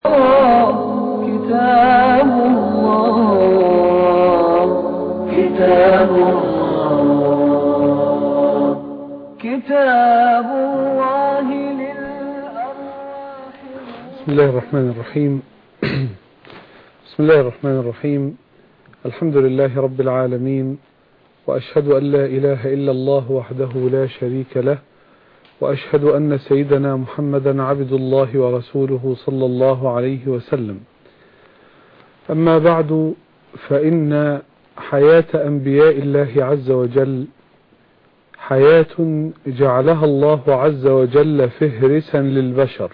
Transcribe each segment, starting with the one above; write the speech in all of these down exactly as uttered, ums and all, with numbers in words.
كتاب الله كتاب الله كتاب الله للأرواح. بسم الله الرحمن الرحيم. بسم الله الرحمن الرحيم. الحمد لله رب العالمين، وأشهد أن لا إله إلا الله وحده لا شريك له، وأشهد أن سيدنا محمدا عبد الله ورسوله صلى الله عليه وسلم. أما بعد، فإن حياة أنبياء الله عز وجل حياة جعلها الله عز وجل فهرسا للبشر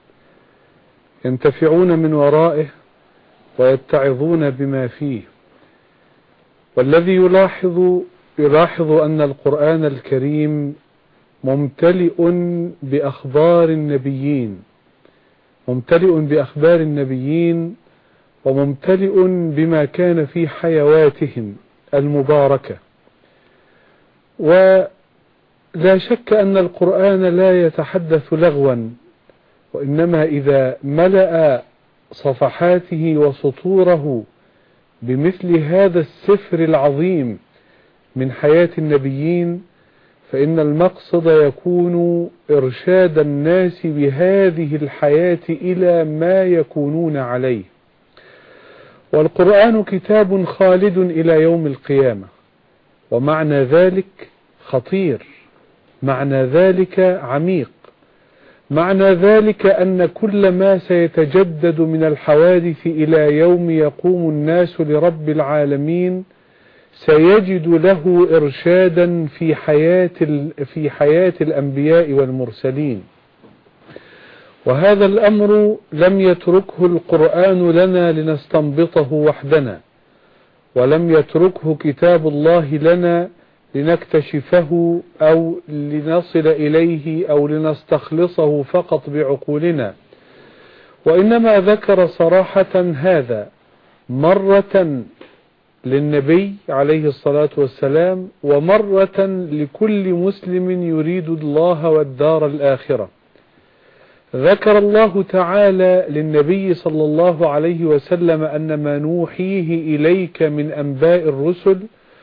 ينتفعون من ورائه ويتعظون بما فيه. والذي يلاحظ يلاحظ أن القرآن الكريم ممتلئ بأخبار النبيين ممتلئ بأخبار النبيين وممتلئ بما كان في حيواتهم المباركة. ولا شك أن القرآن لا يتحدث لغوا، وإنما إذا ملأ صفحاته وسطوره بمثل هذا السفر العظيم من حياة النبيين، فإن المقصد يكون إرشاد الناس بهذه الحياة إلى ما يكونون عليه. والقرآن كتاب خالد إلى يوم القيامة، ومعنى ذلك خطير، معنى ذلك عميق، معنى ذلك أن كل ما سيتجدد من الحوادث إلى يوم يقوم الناس لرب العالمين سيجد له إرشادا في حياة في حياة الأنبياء والمرسلين. وهذا الأمر لم يتركه القرآن لنا لنستنبطه وحدنا، ولم يتركه كتاب الله لنا لنكتشفه أو لنصل إليه أو لنستخلصه فقط بعقولنا، وإنما ذكر صراحة هذا مرة للنبي عليه الصلاة والسلام، ومرة لكل مسلم يريد الله والدار الآخرة. ذكر الله تعالى للنبي صلى الله عليه وسلم أن ما نوحيه إليك من أنباء الرسل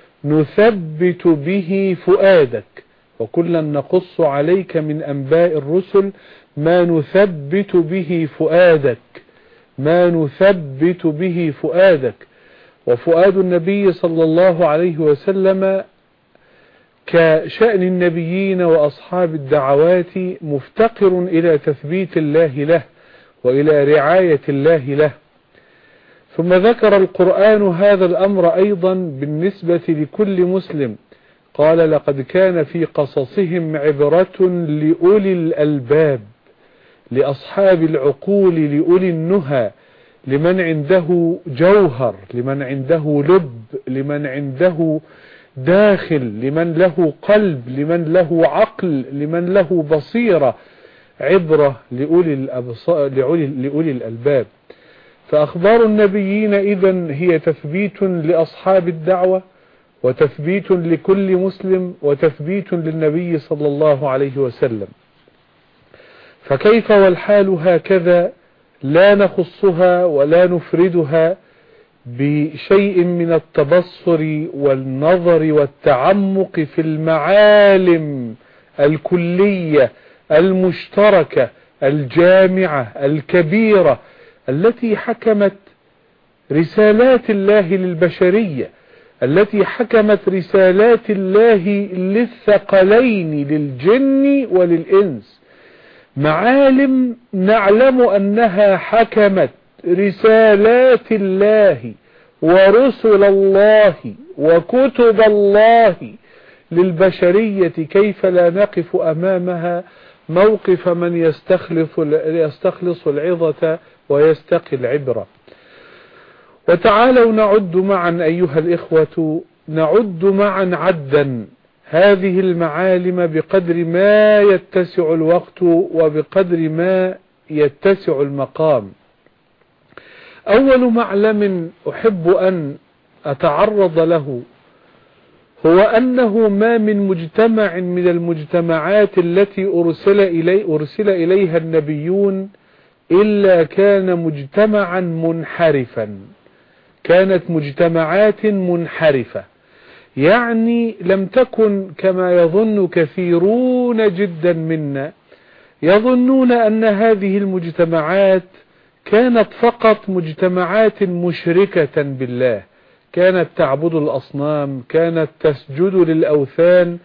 نثبت به فؤادك، وكلا نقص عليك من أنباء الرسل ما نثبت به فؤادك ما نثبت به فؤادك. وفؤاد النبي صلى الله عليه وسلم كشأن النبيين وأصحاب الدعوات مفتقر إلى تثبيت الله له وإلى رعاية الله له. ثم ذكر القرآن هذا الأمر أيضا بالنسبة لكل مسلم، قال: لقد كان في قصصهم عبرة لأولي الألباب، لأصحاب العقول، لأولي النهى، لمن عنده جوهر، لمن عنده لب، لمن عنده داخل، لمن له قلب، لمن له عقل، لمن له بصيرة، عبرة لأولي الأبصار، لأولي, لأولي الألباب. فأخبار النبيين إذن هي تثبيت لأصحاب الدعوة، وتثبيت لكل مسلم، وتثبيت للنبي صلى الله عليه وسلم. فكيف والحال هكذا لا نخصها ولا نفردها بشيء من التبصر والنظر والتعمق في المعالم الكلية المشتركة الجامعة الكبيرة التي حكمت رسالات الله للبشرية، التي حكمت رسالات الله للثقلين للجن وللإنس. معالم نعلم أنها حكمت رسالات الله ورسل الله وكتب الله للبشرية، كيف لا نقف أمامها موقف من يستخلص يستخلص العظة ويستقي العبرة. وتعالوا نعد معا أيها الإخوة، نعد معا عدا هذه المعالم بقدر ما يتسع الوقت وبقدر ما يتسع المقام. أول معلم أحب أن أتعرض له هو أنه ما من مجتمع من المجتمعات التي أرسل إلي أرسل إليها النبيون إلا كان مجتمعا منحرفا، كانت مجتمعات منحرفة. يعني لم تكن كما يظن كثيرون جدا منا، يظنون أن هذه المجتمعات كانت فقط مجتمعات مشركة بالله، كانت تعبد الأصنام، كانت تسجد للأوثان،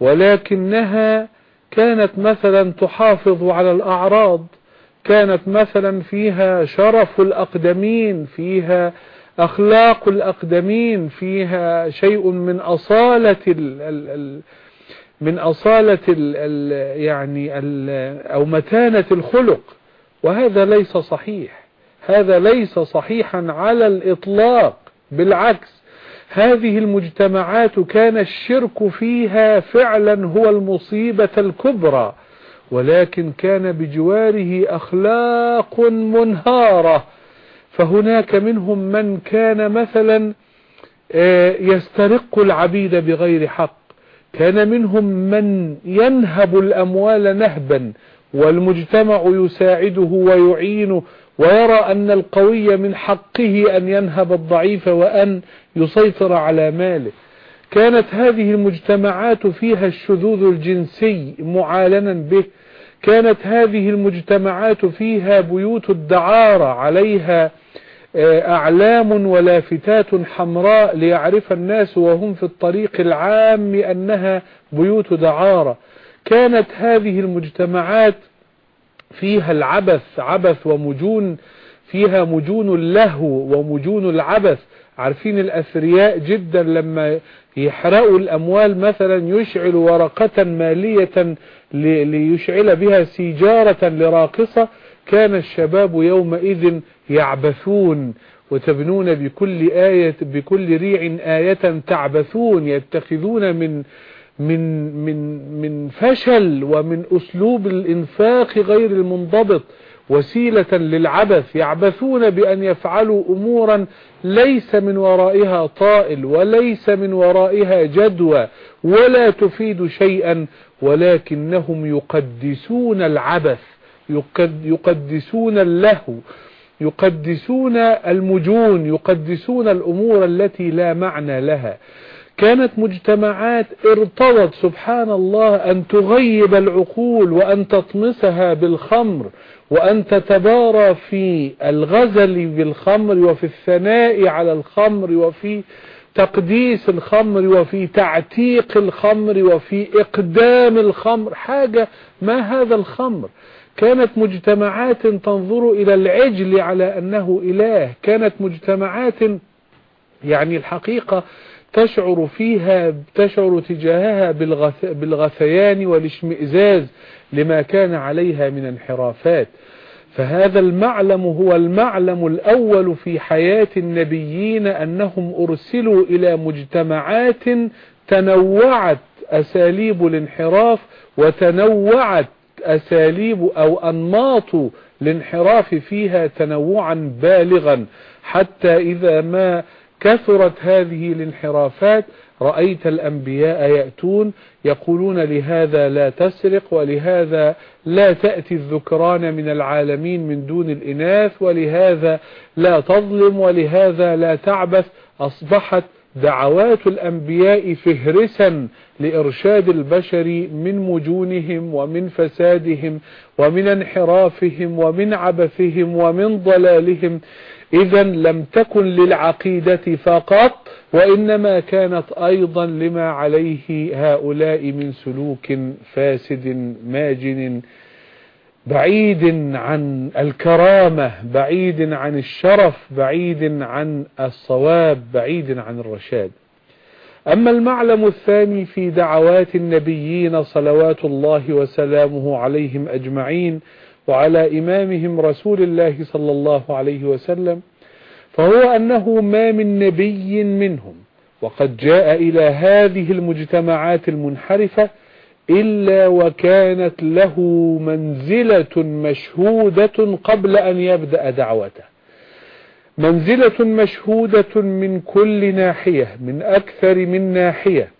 ولكنها كانت مثلا تحافظ على الأعراض، كانت مثلا فيها شرف الأقدمين، فيها أخلاق الأقدمين، فيها شيء من أصالة ال ال ال من أصالة ال ال يعني ال أو متانة الخلق. وهذا ليس صحيح، هذا ليس صحيحا على الإطلاق، بالعكس هذه المجتمعات كان الشرك فيها فعلا هو المصيبة الكبرى، ولكن كان بجواره أخلاق منهارة. فهناك منهم من كان مثلا يسترق العبيد بغير حق، كان منهم من ينهب الأموال نهبا والمجتمع يساعده ويعينه، ويرى أن القوي من حقه أن ينهب الضعيف وأن يسيطر على ماله. كانت هذه المجتمعات فيها الشذوذ الجنسي معالنا به، كانت هذه المجتمعات فيها بيوت الدعارة عليها أعلام ولافتات حمراء ليعرف الناس وهم في الطريق العام أنها بيوت دعارة. كانت هذه المجتمعات فيها العبث، عبث ومجون، فيها مجون اللهو ومجون العبث. عارفين الأثرياء جدا لما يحرقوا الأموال مثلا يشعل ورقة مالية ليشعل بها سيجارة لراقصة، كان الشباب يومئذ يعبثون وتبنون بكل آية بكل ريع آية تعبثون، يتخذون من من من من فشل ومن أسلوب الإنفاق غير المنضبط وسيلة للعبث، يعبثون بأن يفعلوا أمورا ليس من ورائها طائل وليس من ورائها جدوى ولا تفيد شيئا، ولكنهم يقدسون العبث، يقدسون اللهو، يقدسون المجون، يقدسون الأمور التي لا معنى لها. كانت مجتمعات ارتضت سبحان الله أن تغيب العقول وأن تطمسها بالخمر وأن تتبارى في الغزل بالخمر وفي الثناء على الخمر وفي تقديس الخمر وفي تعتيق الخمر وفي إقدام الخمر. حاجة ما هذا الخمر. كانت مجتمعات تنظر إلى العجل على أنه إله، كانت مجتمعات يعني الحقيقة تشعر فيها تشعر تجاهها بالغث بالغثيان والاشمئزاز لما كان عليها من انحرافات. فهذا المعلم هو المعلم الأول في حياة النبيين، أنهم أرسلوا إلى مجتمعات تنوعت أساليب الانحراف وتنوعت أساليب أو أنماط الانحراف فيها تنوعا بالغا، حتى إذا ما كثرت هذه الانحرافات رأيت الأنبياء يأتون يقولون لهذا لا تسرق، ولهذا لا تأتي الذكران من العالمين من دون الإناث، ولهذا لا تظلم، ولهذا لا تعبث. أصبحت دعوات الأنبياء فهرسا لإرشاد البشر من مجونهم ومن فسادهم ومن انحرافهم ومن عبثهم ومن ضلالهم. إذا لم تكن للعقيدة فقط، وإنما كانت أيضا لما عليه هؤلاء من سلوك فاسد ماجن بعيد عن الكرامة، بعيد عن الشرف، بعيد عن الصواب، بعيد عن الرشاد. أما المعلم الثاني في دعوات النبيين صلوات الله وسلامه عليهم أجمعين وعلى إمامهم رسول الله صلى الله عليه وسلم، فهو أنه ما من نبي منهم وقد جاء إلى هذه المجتمعات المنحرفة إلا وكانت له منزلة مشهودة قبل أن يبدأ دعوته، منزلة مشهودة من كل ناحية، من أكثر من ناحية،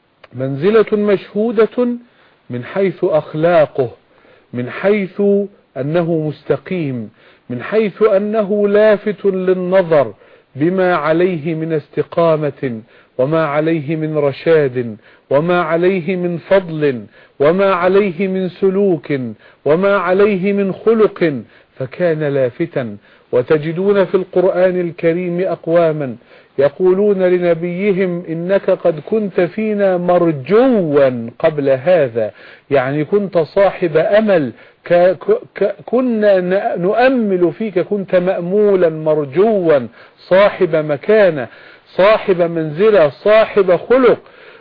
منزلة مشهودة من حيث أخلاقه، من حيث أنه مستقيم، من حيث أنه لافت للنظر بما عليه من استقامة، وما عليه من رشاد، وما عليه من فضل، وما عليه من سلوك، وما عليه من خلق، فكان لافتا. وتجدون في القرآن الكريم أقواما يقولون لنبيهم إنك قد كنت فينا مرجوا قبل هذا، يعني كنت صاحب أمل، كنا نؤمل فيك، كنت مأمولا مرجوا، صاحب مكانة، صاحب منزلة، صاحب خلق.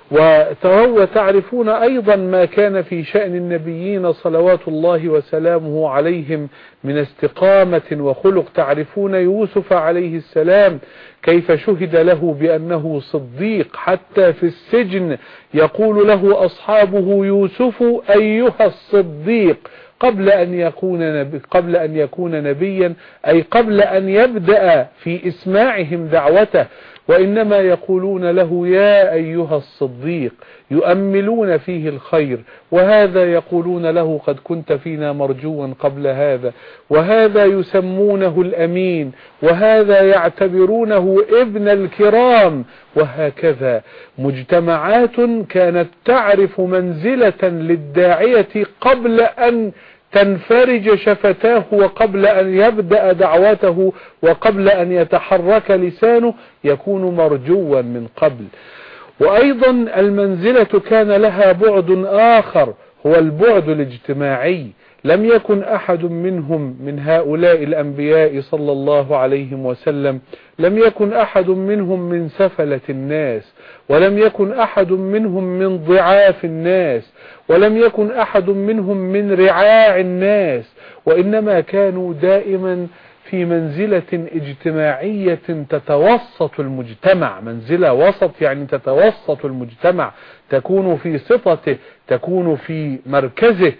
وتعرفون أيضا ما كان في شأن النبيين صلوات الله وسلامه عليهم من استقامة وخلق. تعرفون يوسف عليه السلام كيف شهد له بأنه صديق، حتى في السجن يقول له أصحابه يوسف أيها الصديق، قبل أن يكون نبي قبل أن يكون نبيا، أي قبل أن يبدأ في إسماعهم دعوته، وإنما يقولون له يا أيها الصديق، يؤملون فيه الخير. وهذا يقولون له قد كنت فينا مرجوا قبل هذا، وهذا يسمونه الأمين، وهذا يعتبرونه ابن الكرام. وهكذا مجتمعات كانت تعرف منزلة للداعية قبل أن تنفرج شفتاه، وقبل أن يبدأ دعوته، وقبل أن يتحرك لسانه، يكون مرجوا من قبل. وأيضا المنزلة كان لها بعد آخر، هو البعد الاجتماعي. لم يكن أحد منهم من هؤلاء الأنبياء صلى الله عليه وسلم، لم يكن أحد منهم من سفلة الناس، ولم يكن أحد منهم من ضعاف الناس، ولم يكن أحد منهم من رعاع الناس، وإنما كانوا دائما في منزلة اجتماعية تتوسط المجتمع، منزلة وسط يعني تتوسط المجتمع، تكون في سطته، تكون في مركزه.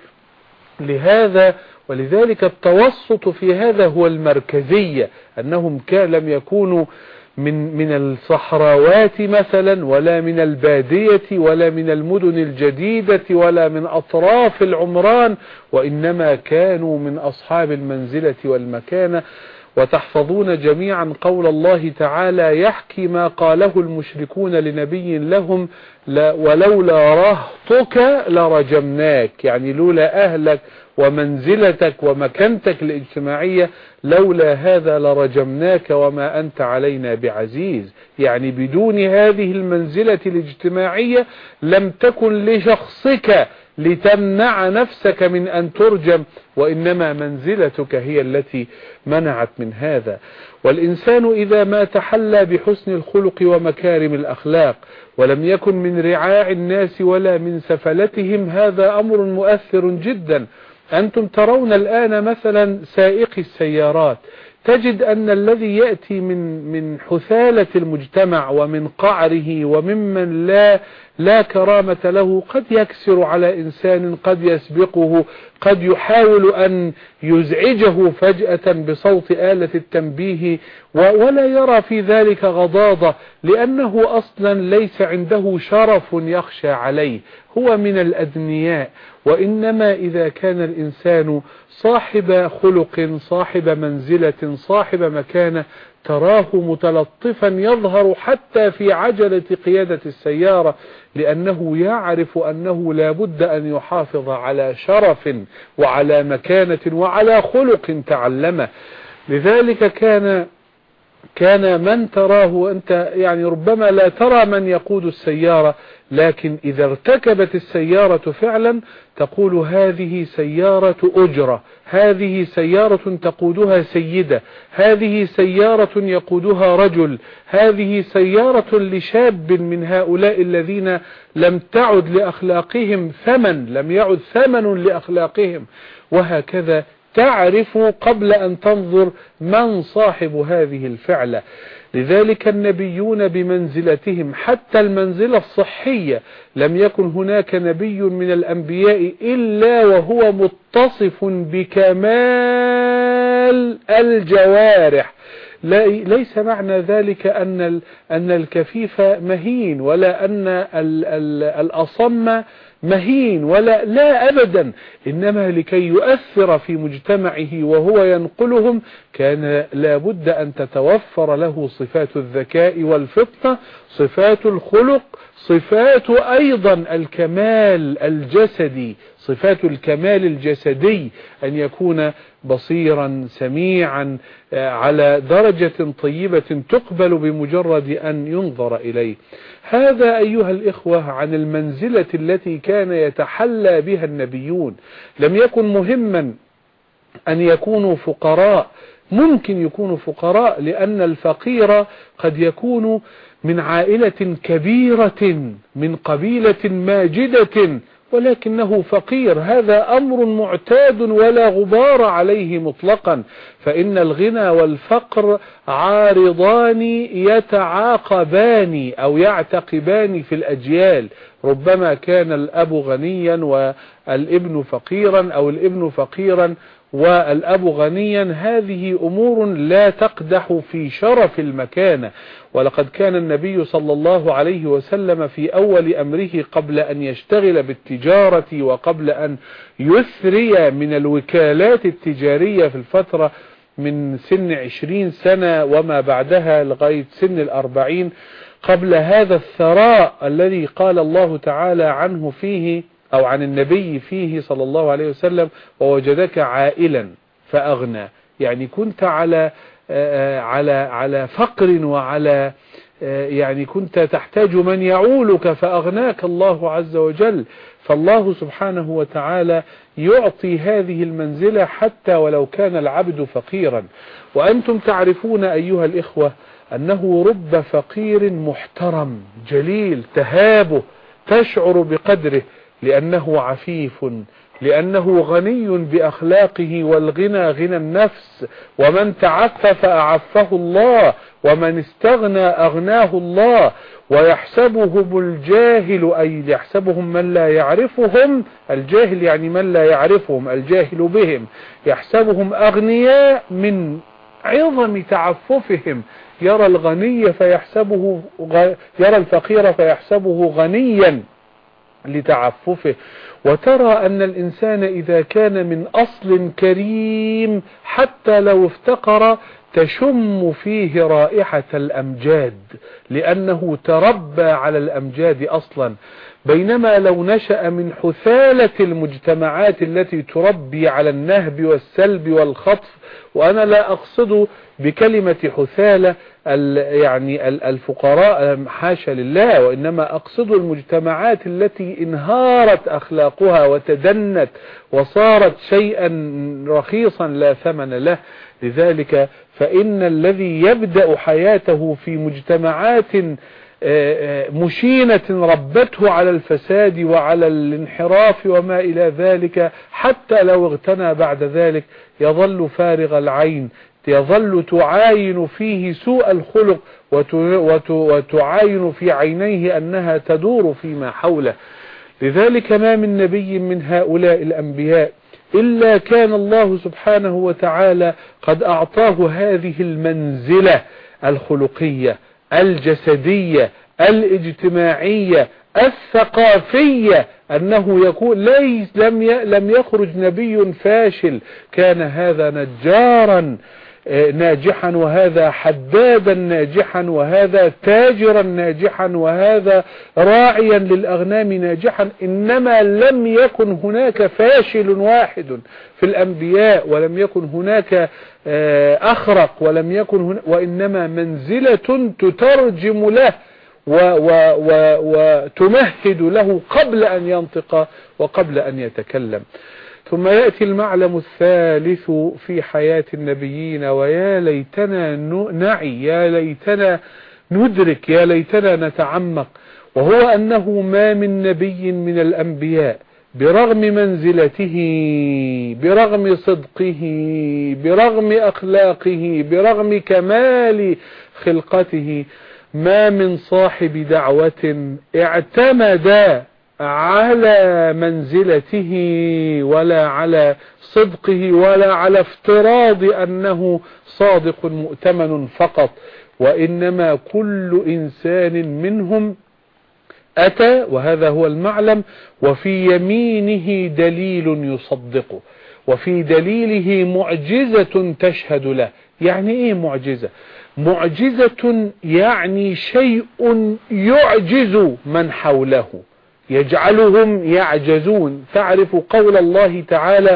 لهذا ولذلك التوسط في هذا هو المركزية، أنهم لم يكونوا من من الصحراوات مثلا، ولا من البادية، ولا من المدن الجديدة، ولا من أطراف العمران، وإنما كانوا من أصحاب المنزلة والمكانة. وتحفظون جميعا قول الله تعالى يحكي ما قاله المشركون لنبي لهم ولولا رهطك لرجمناك، يعني لولا أهلك ومنزلتك ومكانتك الاجتماعية لولا هذا لرجمناك وما أنت علينا بعزيز، يعني بدون هذه المنزلة الاجتماعية لم تكن لشخصك لتمنع نفسك من أن ترجم، وإنما منزلتك هي التي منعت من هذا. والإنسان إذا ما تحلى بحسن الخلق ومكارم الأخلاق ولم يكن من رعاع الناس ولا من سفلتهم، هذا أمر مؤثر جدا. أنتم ترون الآن مثلا سائقي السيارات، تجد أن الذي يأتي من من حثالة المجتمع ومن قعره وممن لا لا كرامة له قد يكسر على إنسان، قد يسبقه، قد يحاول أن يزعجه فجأة بصوت آلة التنبيه، ولا يرى في ذلك غضاضة، لأنه أصلا ليس عنده شرف يخشى عليه، هو من الأدنياء. وإنما إذا كان الإنسان صاحب خلق، صاحب منزلة، صاحب مكانة، تراه متلطفا يظهر حتى في عجلة قيادة السيارة، لأنه يعرف أنه لا بد أن يحافظ على شرف وعلى مكانة وعلى خلق تعلمه. لذلك كان كان من تراه أنت، يعني ربما لا ترى من يقود السيارة، لكن إذا ارتكبت السيارة فعلا تقول هذه سيارة أجرة، هذه سيارة تقودها سيدة، هذه سيارة يقودها رجل، هذه سيارة لشاب من هؤلاء الذين لم تعد لأخلاقهم ثمن، لم يعد ثمن لأخلاقهم. وهكذا تعرف قبل أن تنظر من صاحب هذه الفعلة. لذلك النبيون بمنزلتهم حتى المنزلة الصحية، لم يكن هناك نبي من الأنبياء إلا وهو متصف بكمال الجوارح. ليس معنى ذلك أن أن الكفيف مهين، ولا أن الأصم مهين ولا لا أبدا، إنما لكي يؤثر في مجتمعه وهو ينقلهم كان لابد أن تتوفر له صفات الذكاء والفطنة، صفات الخلق، صفات أيضا الكمال الجسدي، صفات الكمال الجسدي، أن يكون بصيرا سميعا على درجة طيبة تقبل بمجرد أن ينظر إليه. هذا أيها الإخوة عن المنزلة التي كان يتحلى بها النبيون. لم يكن مهما أن يكونوا فقراء، ممكن يكونوا فقراء لأن الفقير قد يكون من عائلة كبيرة من قبيلة ماجدة ولكنه فقير، هذا أمر معتاد ولا غبار عليه مطلقا، فإن الغنى والفقر عارضان يتعاقبان أو يعتقبان في الأجيال. ربما كان الأب غنيا والابن فقيرا، أو الابن فقيرا والأب غنيا، هذه أمور لا تقدح في شرف المكانة. ولقد كان النبي صلى الله عليه وسلم في أول أمره قبل أن يشتغل بالتجارة وقبل أن يثري من الوكالات التجارية في الفترة من سن عشرين سنة وما بعدها لغاية سن الأربعين، قبل هذا الثراء الذي قال الله تعالى عنه فيه أو عن النبي فيه صلى الله عليه وسلم: ووجدك عائلا فأغنى، يعني كنت على على على فقر وعلى يعني كنت تحتاج من يعولك فأغناك الله عز وجل. فالله سبحانه وتعالى يعطي هذه المنزلة حتى ولو كان العبد فقيرا. وأنتم تعرفون أيها الإخوة أنه رب فقير محترم جليل تهابه تشعر بقدره، لأنه عفيف، لأنه غني بأخلاقه، والغنى غنى النفس، ومن تعفف أعفه الله، ومن استغنى أغناه الله. ويحسبهم الجاهل، أي يحسبهم من لا يعرفهم، الجاهل يعني من لا يعرفهم، الجاهل بهم، يحسبهم أغنياء من عظم تعففهم. يرى الغني فيحسبه غ... يرى الفقير فيحسبه غنيا لتعففه. وترى أن الإنسان إذا كان من أصل كريم حتى لو افتقر تشم فيه رائحة الأمجاد، لأنه تربى على الأمجاد أصلا. بينما لو نشأ من حثالة المجتمعات التي تربي على النهب والسلب والخطف، وأنا لا أقصد بكلمة حثالة يعني الفقراء حاشا لله، وإنما أقصد المجتمعات التي انهارت أخلاقها وتدنت وصارت شيئا رخيصا لا ثمن له. لذلك فإن الذي يبدأ حياته في مجتمعات مشينة ربته على الفساد وعلى الانحراف وما إلى ذلك، حتى لو اغتنى بعد ذلك يظل فارغ العين، يظل تعاين فيه سوء الخلق وتعاين في عينيه أنها تدور فيما حوله. لذلك ما من نبي من هؤلاء الأنبياء إلا كان الله سبحانه وتعالى قد أعطاه هذه المنزلة الخلقية الجسدية الاجتماعية الثقافية، أنه يكون ليس لم لم يخرج نبي فاشل، كان هذا نجارا ناجحا، وهذا حدادا ناجحا، وهذا تاجرا ناجحا، وهذا راعيا للأغنام ناجحا. إنما لم يكن هناك فاشل واحد في الأنبياء، ولم يكن هناك أخرق، ولم يكن هنا، وإنما منزلة تترجم له وتمهد له قبل أن ينطق وقبل أن يتكلم. ثم يأتي المعلم الثالث في حياة النبيين، ويا ليتنا نعي، يا ليتنا ندرك، يا ليتنا نتعمق، وهو أنه ما من نبي من الأنبياء برغم منزلته، برغم صدقه، برغم أخلاقه، برغم كمال خلقته، ما من صاحب دعوة اعتمد على منزلته ولا على صدقه ولا على افتراض أنه صادق مؤتمن فقط، وإنما كل إنسان منهم أتى وهذا هو المعلم، وفي يمينه دليل يصدقه، وفي دليله معجزة تشهد له. يعني ايه معجزة؟ معجزة يعني شيء يعجز من حوله، يجعلهم يعجزون. تعرف قول الله تعالى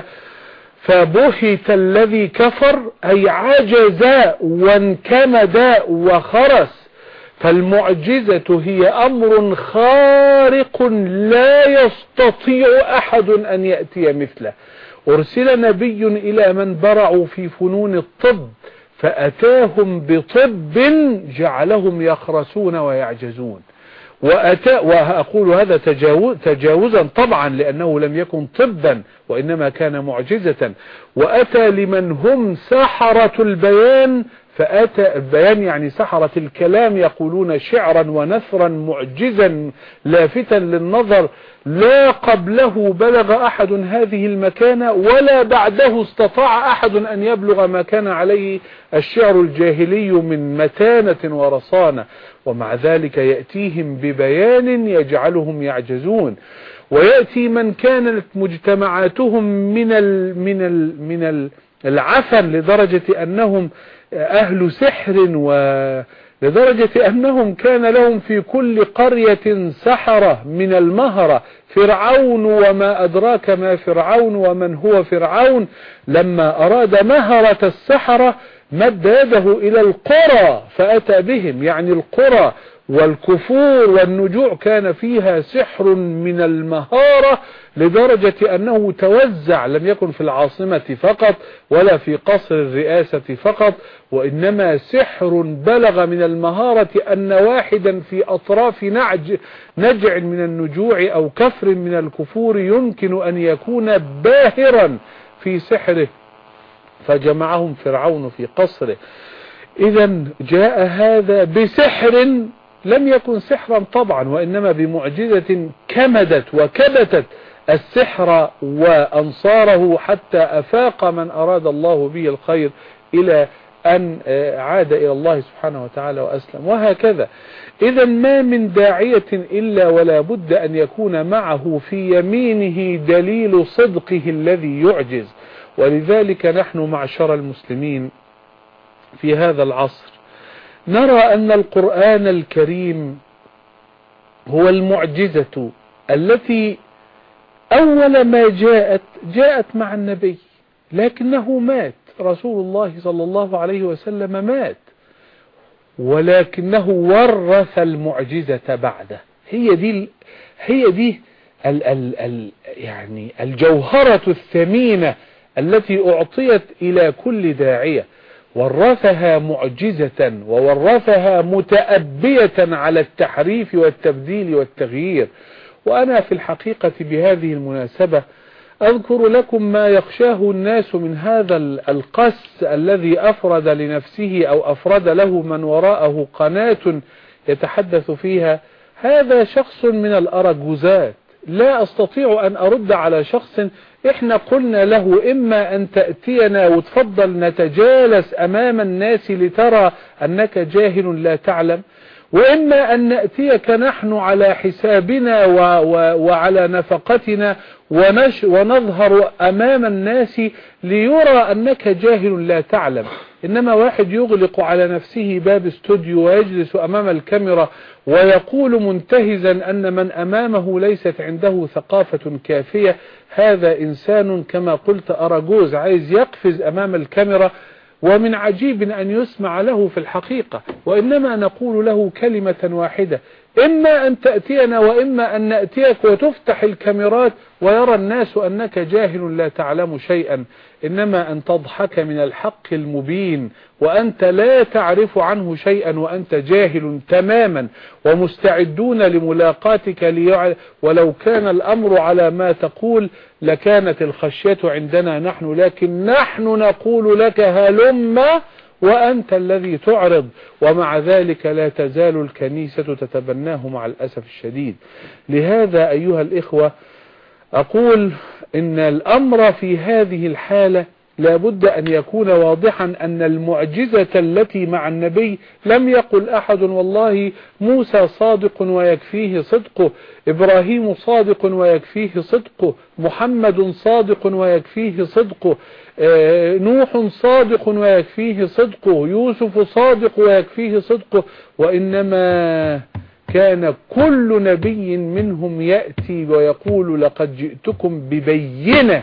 فبهت الذي كفر، أي عجز وانكمد وخرس. فالمعجزة هي أمر خارق لا يستطيع أحد أن يأتي مثله. أرسل نبي إلى من برعوا في فنون الطب فأتاهم بطب جعلهم يخرسون ويعجزون. وأتى، وأقول هذا تجاوز تجاوزا طبعا لأنه لم يكن طبا وإنما كان معجزة. وأتى لمن هم سحرة البيان، فأتى البيان يعني سحرة الكلام، يقولون شعرا ونثرا معجزا لافتا للنظر، لا قبله بلغ أحد هذه المكانة ولا بعده استطاع أحد أن يبلغ ما كان عليه الشعر الجاهلي من متانة ورصانة. ومع ذلك يأتيهم ببيان يجعلهم يعجزون. ويأتي من كانت مجتمعاتهم من ال من ال من العفن لدرجة أنهم أهل سحر، ولدرجة أنهم كان لهم في كل قرية سحرة من المهرة. فرعون وما أدراك ما فرعون ومن هو فرعون، لما أراد مهرة السحرة مد يده إلى القرى فأتى بهم، يعني القرى والكفور والنجوع كان فيها سحر من المهارة لدرجة أنه توزع، لم يكن في العاصمة فقط ولا في قصر الرئاسة فقط، وإنما سحر بلغ من المهارة أن واحدا في أطراف نعج نجع من النجوع أو كفر من الكفور يمكن أن يكون باهرا في سحره، فجمعهم فرعون في قصره. إذا جاء هذا بسحر لم يكن سحرا طبعا، وإنما بمعجزة كمدت وكبتت السحر وأنصاره حتى أفاق من أراد الله به الخير إلى أن عاد إلى الله سبحانه وتعالى وأسلم، وهكذا. إذا ما من داعية إلا ولا بد أن يكون معه في يمينه دليل صدقه الذي يعجز. ولذلك نحن معشر المسلمين في هذا العصر نرى أن القرآن الكريم هو المعجزة التي أول ما جاءت جاءت مع النبي، لكنه مات رسول الله صلى الله عليه وسلم، مات، ولكنه ورث المعجزة بعده. هي دي هي دي ال ال ال يعني الجوهرة الثمينة التي أعطيت إلى كل داعية، ورثها معجزة وورثها متأبية على التحريف والتبديل والتغيير. وأنا في الحقيقة بهذه المناسبة أذكر لكم ما يخشاه الناس من هذا القس الذي أفرد لنفسه أو أفرد له من وراءه قناة يتحدث فيها. هذا شخص من الأرجوزات، لا أستطيع أن أرد على شخص إحنا قلنا له إما أن تأتينا وتفضل نتجالس أمام الناس لترى أنك جاهل لا تعلم، وإما أن نأتيك نحن على حسابنا و و وعلى نفقتنا ونش ونظهر أمام الناس ليرى أنك جاهل لا تعلم. إنما واحد يغلق على نفسه باب استوديو ويجلس أمام الكاميرا ويقول منتهزا أن من أمامه ليست عنده ثقافة كافية، هذا إنسان كما قلت أراجوز عايز يقفز أمام الكاميرا، ومن عجيب أن يسمع له في الحقيقة. وإنما نقول له كلمة واحدة: إما أن تأتينا وإما أن نأتيك وتفتح الكاميرات ويرى الناس أنك جاهل لا تعلم شيئا، إنما أن تضحك من الحق المبين وأنت لا تعرف عنه شيئا وأنت جاهل تماما، ومستعدون لملاقاتك ليعلم. ولو كان الأمر على ما تقول لكانت الخشية عندنا نحن، لكن نحن نقول لك هلم وأنت الذي تعرض. ومع ذلك لا تزال الكنيسة تتبناه مع الأسف الشديد. لهذا أيها الإخوة أقول إن الأمر في هذه الحالة لابد أن يكون واضحا أن المعجزة التي مع النبي لم يقل أحد والله موسى صادق ويكفيه صدقه، إبراهيم صادق ويكفيه صدقه، محمد صادق ويكفيه صدقه، نوح صادق ويكفيه صدقه، يوسف صادق ويكفيه صدقه، وإنما كان كل نبي منهم يأتي ويقول لقد جئتكم ببينة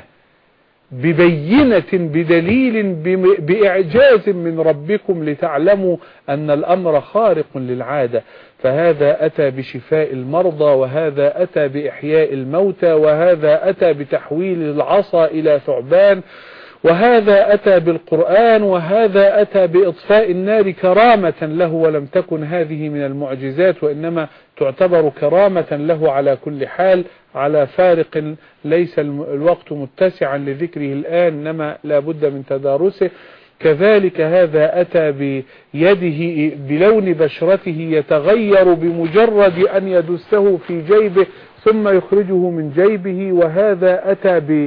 ببينة بدليل بإعجاز من ربكم لتعلموا أن الأمر خارق للعادة. فهذا أتى بشفاء المرضى، وهذا أتى بإحياء الموتى، وهذا أتى بتحويل العصا إلى ثعبان، وهذا أتى بالقرآن، وهذا أتى بإطفاء النار كرامة له، ولم تكن هذه من المعجزات وإنما تعتبر كرامة له على كل حال، على فارق ليس الوقت متسعا لذكره الآن إنما لا بد من تدارسه. كذلك هذا أتى بيده بلون بشرته يتغير بمجرد أن يدسه في جيبه ثم يخرجه من جيبه، وهذا أتى ب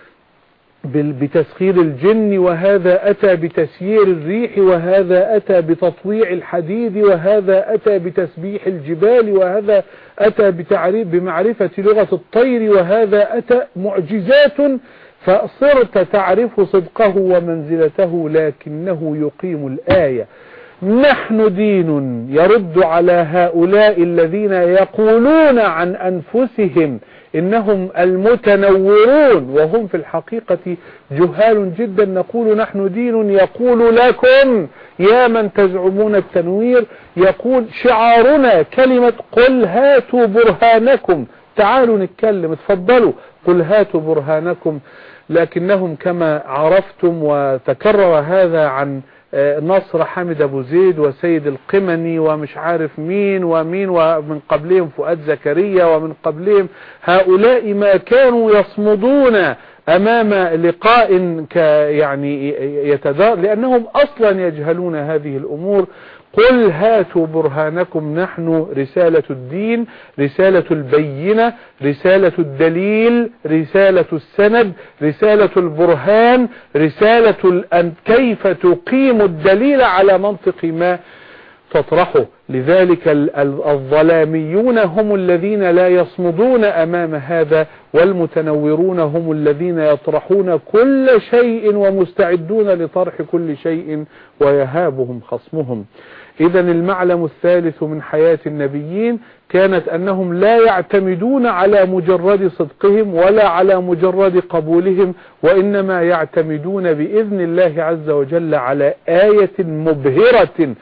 بتسخير الجن، وهذا أتى بتسيير الريح، وهذا أتى بتطويع الحديد، وهذا أتى بتسبيح الجبال، وهذا أتى بتعريف بمعرفة لغة الطير، وهذا أتى معجزات فصرت تعرف صدقه ومنزلته، لكنه يقيم الآية. نحن دين يرد على هؤلاء الذين يقولون عن أنفسهم إنهم المتنورون وهم في الحقيقة جهال جدا. نقول نحن دين يقول لكم يا من تزعمون التنوير، يقول شعارنا كلمة قل هاتوا برهانكم، تعالوا نتكلم اتفضلوا قل هاتوا برهانكم. لكنهم كما عرفتم وتكرر هذا عن نصر حامد أبو زيد وسيد القمني ومش عارف مين ومين، ومن قبلهم فؤاد زكريا، ومن قبلهم هؤلاء ما كانوا يصمدون أمام لقاء يعني يتدار، لأنهم أصلا يجهلون هذه الأمور. قل هاتوا برهانكم، نحن رسالة الدين، رسالة البينة، رسالة الدليل، رسالة السند، رسالة البرهان، رسالة كيف تقيم الدليل على منطق ما تطرحه. لذلك الظلاميون هم الذين لا يصمدون أمام هذا، والمتنورون هم الذين يطرحون كل شيء ومستعدون لطرح كل شيء ويهابهم خصمهم. إذا المعلم الثالث من حياة النبيين كانت أنهم لا يعتمدون على مجرد صدقهم ولا على مجرد قبولهم، وإنما يعتمدون بإذن الله عز وجل على آية مبهرة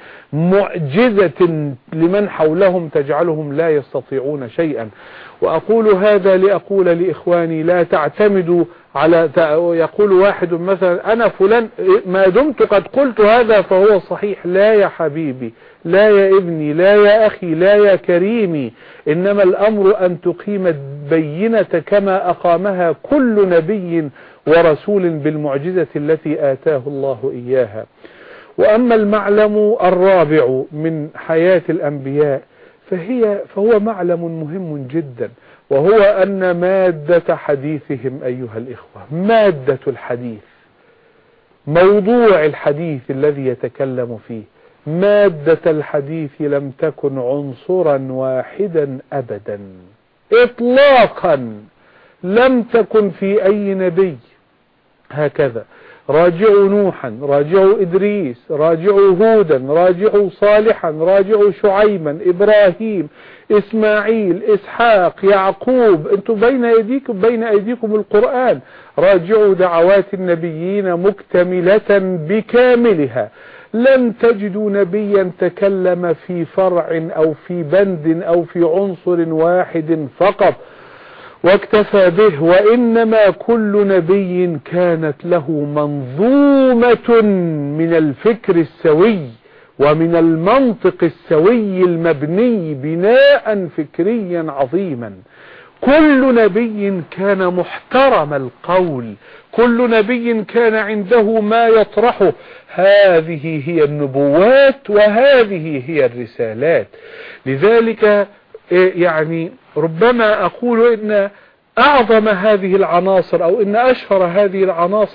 معجزة لمن حولهم تجعلهم لا يستطيعون شيئا. وأقول هذا لأقول لإخواني لا تعتمدوا على، يقول واحد مثلا أنا فلان ما دمت قد قلت هذا فهو صحيح. لا يا حبيبي، لا يا ابني، لا يا أخي، لا يا كريمي، إنما الأمر أن تقيم البينة كما أقامها كل نبي ورسول بالمعجزة التي آتاه الله إياها. وأما المعلم الرابع من حياة الأنبياء فهي فهو معلم مهم جدا، وهو أن مادة حديثهم أيها الإخوة، مادة الحديث، موضوع الحديث الذي يتكلم فيه، مادة الحديث لم تكن عنصرا واحدا أبدا إطلاقا، لم تكن في أي نبي هكذا. راجعوا نوحا، راجعوا إدريس، راجعوا هودا، راجعوا صالحا، راجعوا شعيبا، إبراهيم، إسماعيل، إسحاق، يعقوب، أنتم بين أيديكم بين أيديكم القرآن. راجعوا دعوات النبيين مكتملة بكاملها، لن تجدوا نبيا تكلم في فرع أو في بند أو في عنصر واحد فقط واكتفى به، وإنما كل نبي كانت له منظومة من الفكر السوي ومن المنطق السوي المبني بناء فكريا عظيما. كل نبي كان محترم القول، كل نبي كان عنده ما يطرحه. هذه هي النبوات وهذه هي الرسالات. لذلك يعني ربما أقول إن أعظم هذه العناصر أو إن أشهر هذه العناصر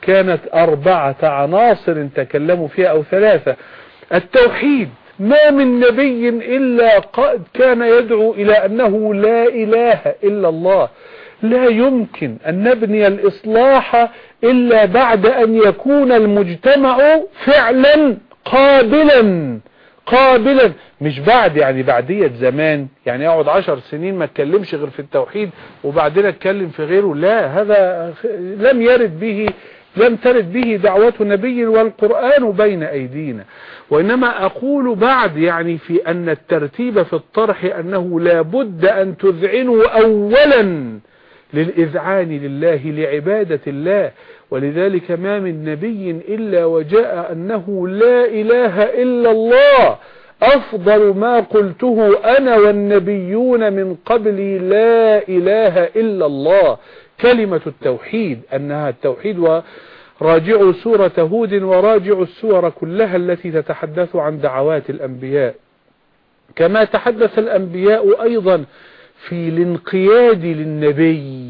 كانت أربعة عناصر تكلموا فيها أو ثلاثة. التوحيد، ما من نبي إلا قد كان يدعو إلى أنه لا إله إلا الله. لا يمكن أن نبني الإصلاح إلا بعد أن يكون المجتمع فعلا قابلا قابلا مش بعد يعني بعدية زمان، يعني اقعد عشر سنين ما اتكلمش غير في التوحيد وبعدين اتكلم في غيره. لا، هذا لم يرد به لم ترد به دعوة نبي والقرآن بين أيدينا. وإنما أقول بعد يعني في أن الترتيب في الطرح أنه لا بد أن تذعنوا أولا للإذعان لله لعبادة الله. ولذلك ما من نبي إلا وجاء أنه لا إله إلا الله، أفضل ما قلته أنا والنبيون من قبلي لا إله إلا الله. كلمة التوحيد أنها التوحيد، وراجعوا سورة هود وراجعوا السور كلها التي تتحدث عن دعوات الأنبياء، كما تحدث الأنبياء أيضا في الانقياد للنبي.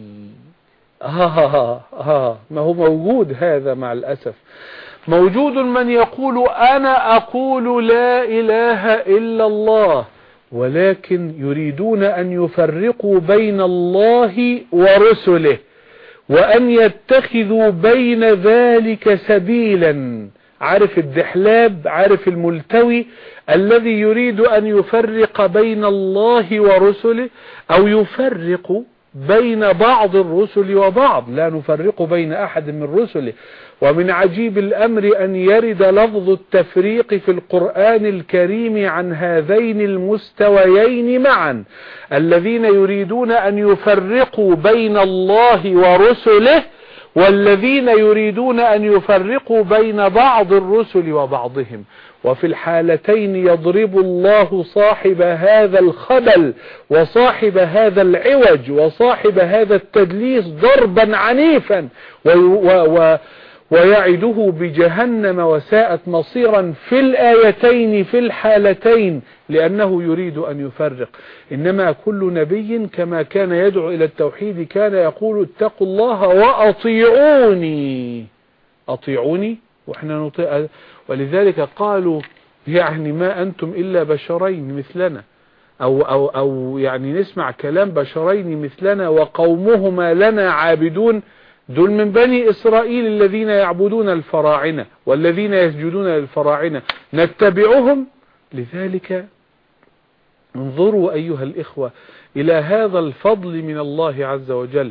ها ها ها ها ما هو موجود هذا مع الأسف. موجود من يقول أنا أقول لا إله إلا الله، ولكن يريدون أن يفرقوا بين الله ورسله وأن يتخذوا بين ذلك سبيلا. عارف الدحلاب، عارف الملتوي الذي يريد أن يفرق بين الله ورسله، أو يفرق بين بعض الرسل وبعض، لا نفرق بين أحد من رسله. ومن عجيب الأمر أن يرد لفظ التفريق في القرآن الكريم عن هذين المستويين معا، الذين يريدون أن يفرقوا بين الله ورسله والذين يريدون أن يفرقوا بين بعض الرسل وبعضهم. وفي الحالتين يضرب الله صاحب هذا الخبل وصاحب هذا العوج وصاحب هذا التدليس ضربا عنيفا ويعده بجهنم وساءت مصيرا في الآيتين في الحالتين، لأنه يريد أن يفرق. إنما كل نبي كما كان يدعو إلى التوحيد كان يقول اتقوا الله وأطيعوني. أطيعوني وإحنا نطيع. ولذلك قالوا يعني ما أنتم إلا بشرين مثلنا، أو, أو, أو يعني نسمع كلام بشرين مثلنا وقومهما لنا عابدون. دول من بني إسرائيل الذين يعبدون الفراعنة والذين يسجدون للفراعنة، نتبعهم. لذلك انظروا أيها الإخوة إلى هذا الفضل من الله عز وجل،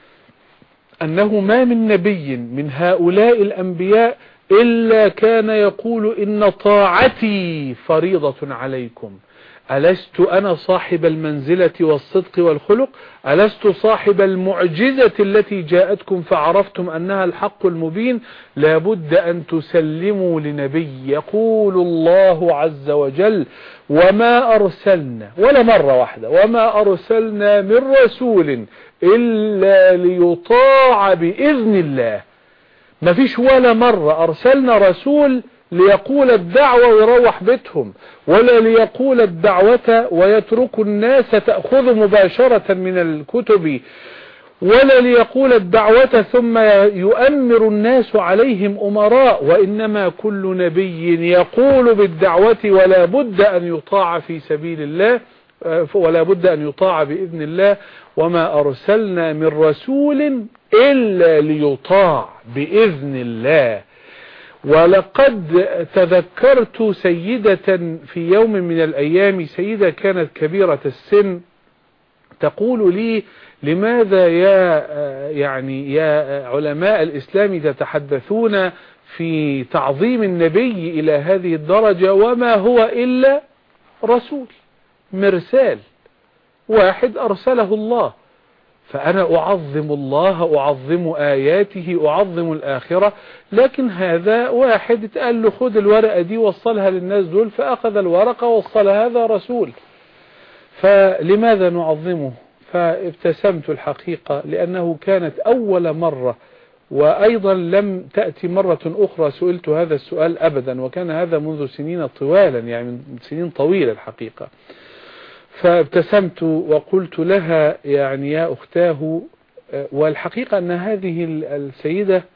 أنه ما من نبي من هؤلاء الأنبياء إلا كان يقول إن طاعتي فريضة عليكم. ألست أنا صاحب المنزلة والصدق والخلق؟ ألست صاحب المعجزة التي جاءتكم فعرفتم أنها الحق المبين؟ لابد أن تسلموا لنبي. يقول الله عز وجل وما أرسلنا، ولا مرة واحدة، وما أرسلنا من رسول إلا ليطاع بإذن الله. ما فيش ولا مرة أرسلنا رسول ليقول الدعوة ويروح بيتهم، ولا ليقول الدعوة ويترك الناس تأخذ مباشرة من الكتب، ولا ليقول الدعوة ثم يؤمر الناس عليهم أمراء. وإنما كل نبي يقول بالدعوة ولا بد أن يطاع في سبيل الله، ولا بد أن يطاع بإذن الله. وما أرسلنا من رسول إلا ليطاع بإذن الله. ولقد تذكرت سيدة في يوم من الأيام، سيدة كانت كبيرة السن، تقول لي لماذا يا يعني يا علماء الإسلام تتحدثون في تعظيم النبي إلى هذه الدرجة وما هو إلا رسول مرسال واحد أرسله الله. فأنا أعظم الله، أعظم آياته، أعظم الآخرة، لكن هذا واحد اتقال له خد الورقة دي وصلها للناس دول، فأخذ الورقة وصلها، هذا رسول، فلماذا نعظمه؟ فابتسمت الحقيقة، لأنه كانت أول مرة، وأيضا لم تأتي مرة أخرى سئلت هذا السؤال أبدا، وكان هذا منذ سنين طوالا، يعني من سنين طويلة الحقيقة. فابتسمت وقلت لها يعني يا أختاه، والحقيقة أن هذه السيدة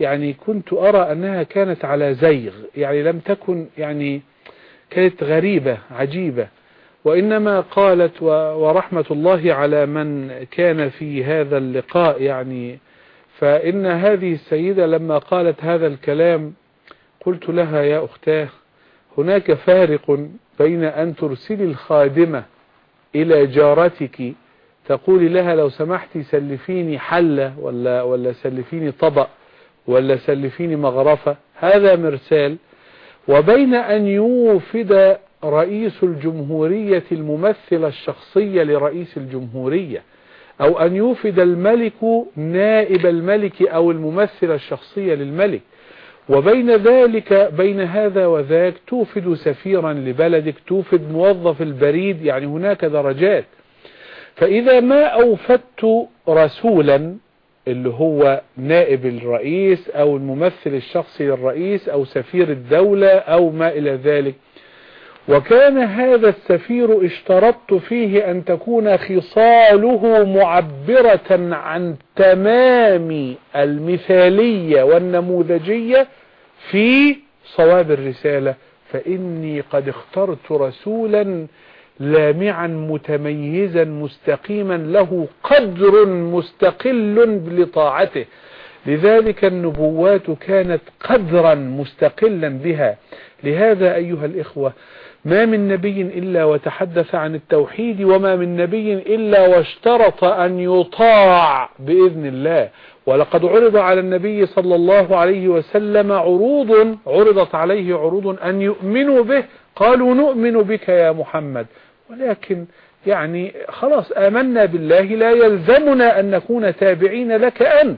يعني كنت أرى أنها كانت على زيغ، يعني لم تكن يعني كانت غريبة عجيبة، وإنما قالت ورحمة الله على من كان في هذا اللقاء يعني، فإن هذه السيدة لما قالت هذا الكلام قلت لها يا أختاه هناك فارق بين أن ترسلي الخادمة إلى جارتك تقولي لها لو سمحتي سلفيني حلة ولا, ولا سلفيني طبق ولا سلفيني مغرفة، هذا مرسال، وبين أن يوفد رئيس الجمهورية الممثل الشخصي لرئيس الجمهورية، أو أن يوفد الملك نائب الملك أو الممثل الشخصي للملك، وبين ذلك بين هذا وذاك توفد سفيرا لبلدك، توفد موظف البريد، يعني هناك درجات. فإذا ما أوفدت رسولا اللي هو نائب الرئيس أو الممثل الشخصي للرئيس أو سفير الدولة أو ما إلى ذلك، وكان هذا السفير اشترطت فيه أن تكون خصاله معبرة عن تمام المثالية والنموذجية في صواب الرسالة، فإني قد اخترت رسولا لامعا متميزا مستقيما له قدر مستقل لطاعته. لذلك النبوات كانت قدرا مستقلا بها. لهذا أيها الإخوة ما من نبي إلا وتحدث عن التوحيد، وما من نبي إلا واشترط أن يطاع بإذن الله. ولقد عرض على النبي صلى الله عليه وسلم عروض، عرضت عليه عروض أن يؤمنوا به، قالوا نؤمن بك يا محمد، ولكن يعني خلاص آمنا بالله لا يلزمنا أن نكون تابعين لك أنت.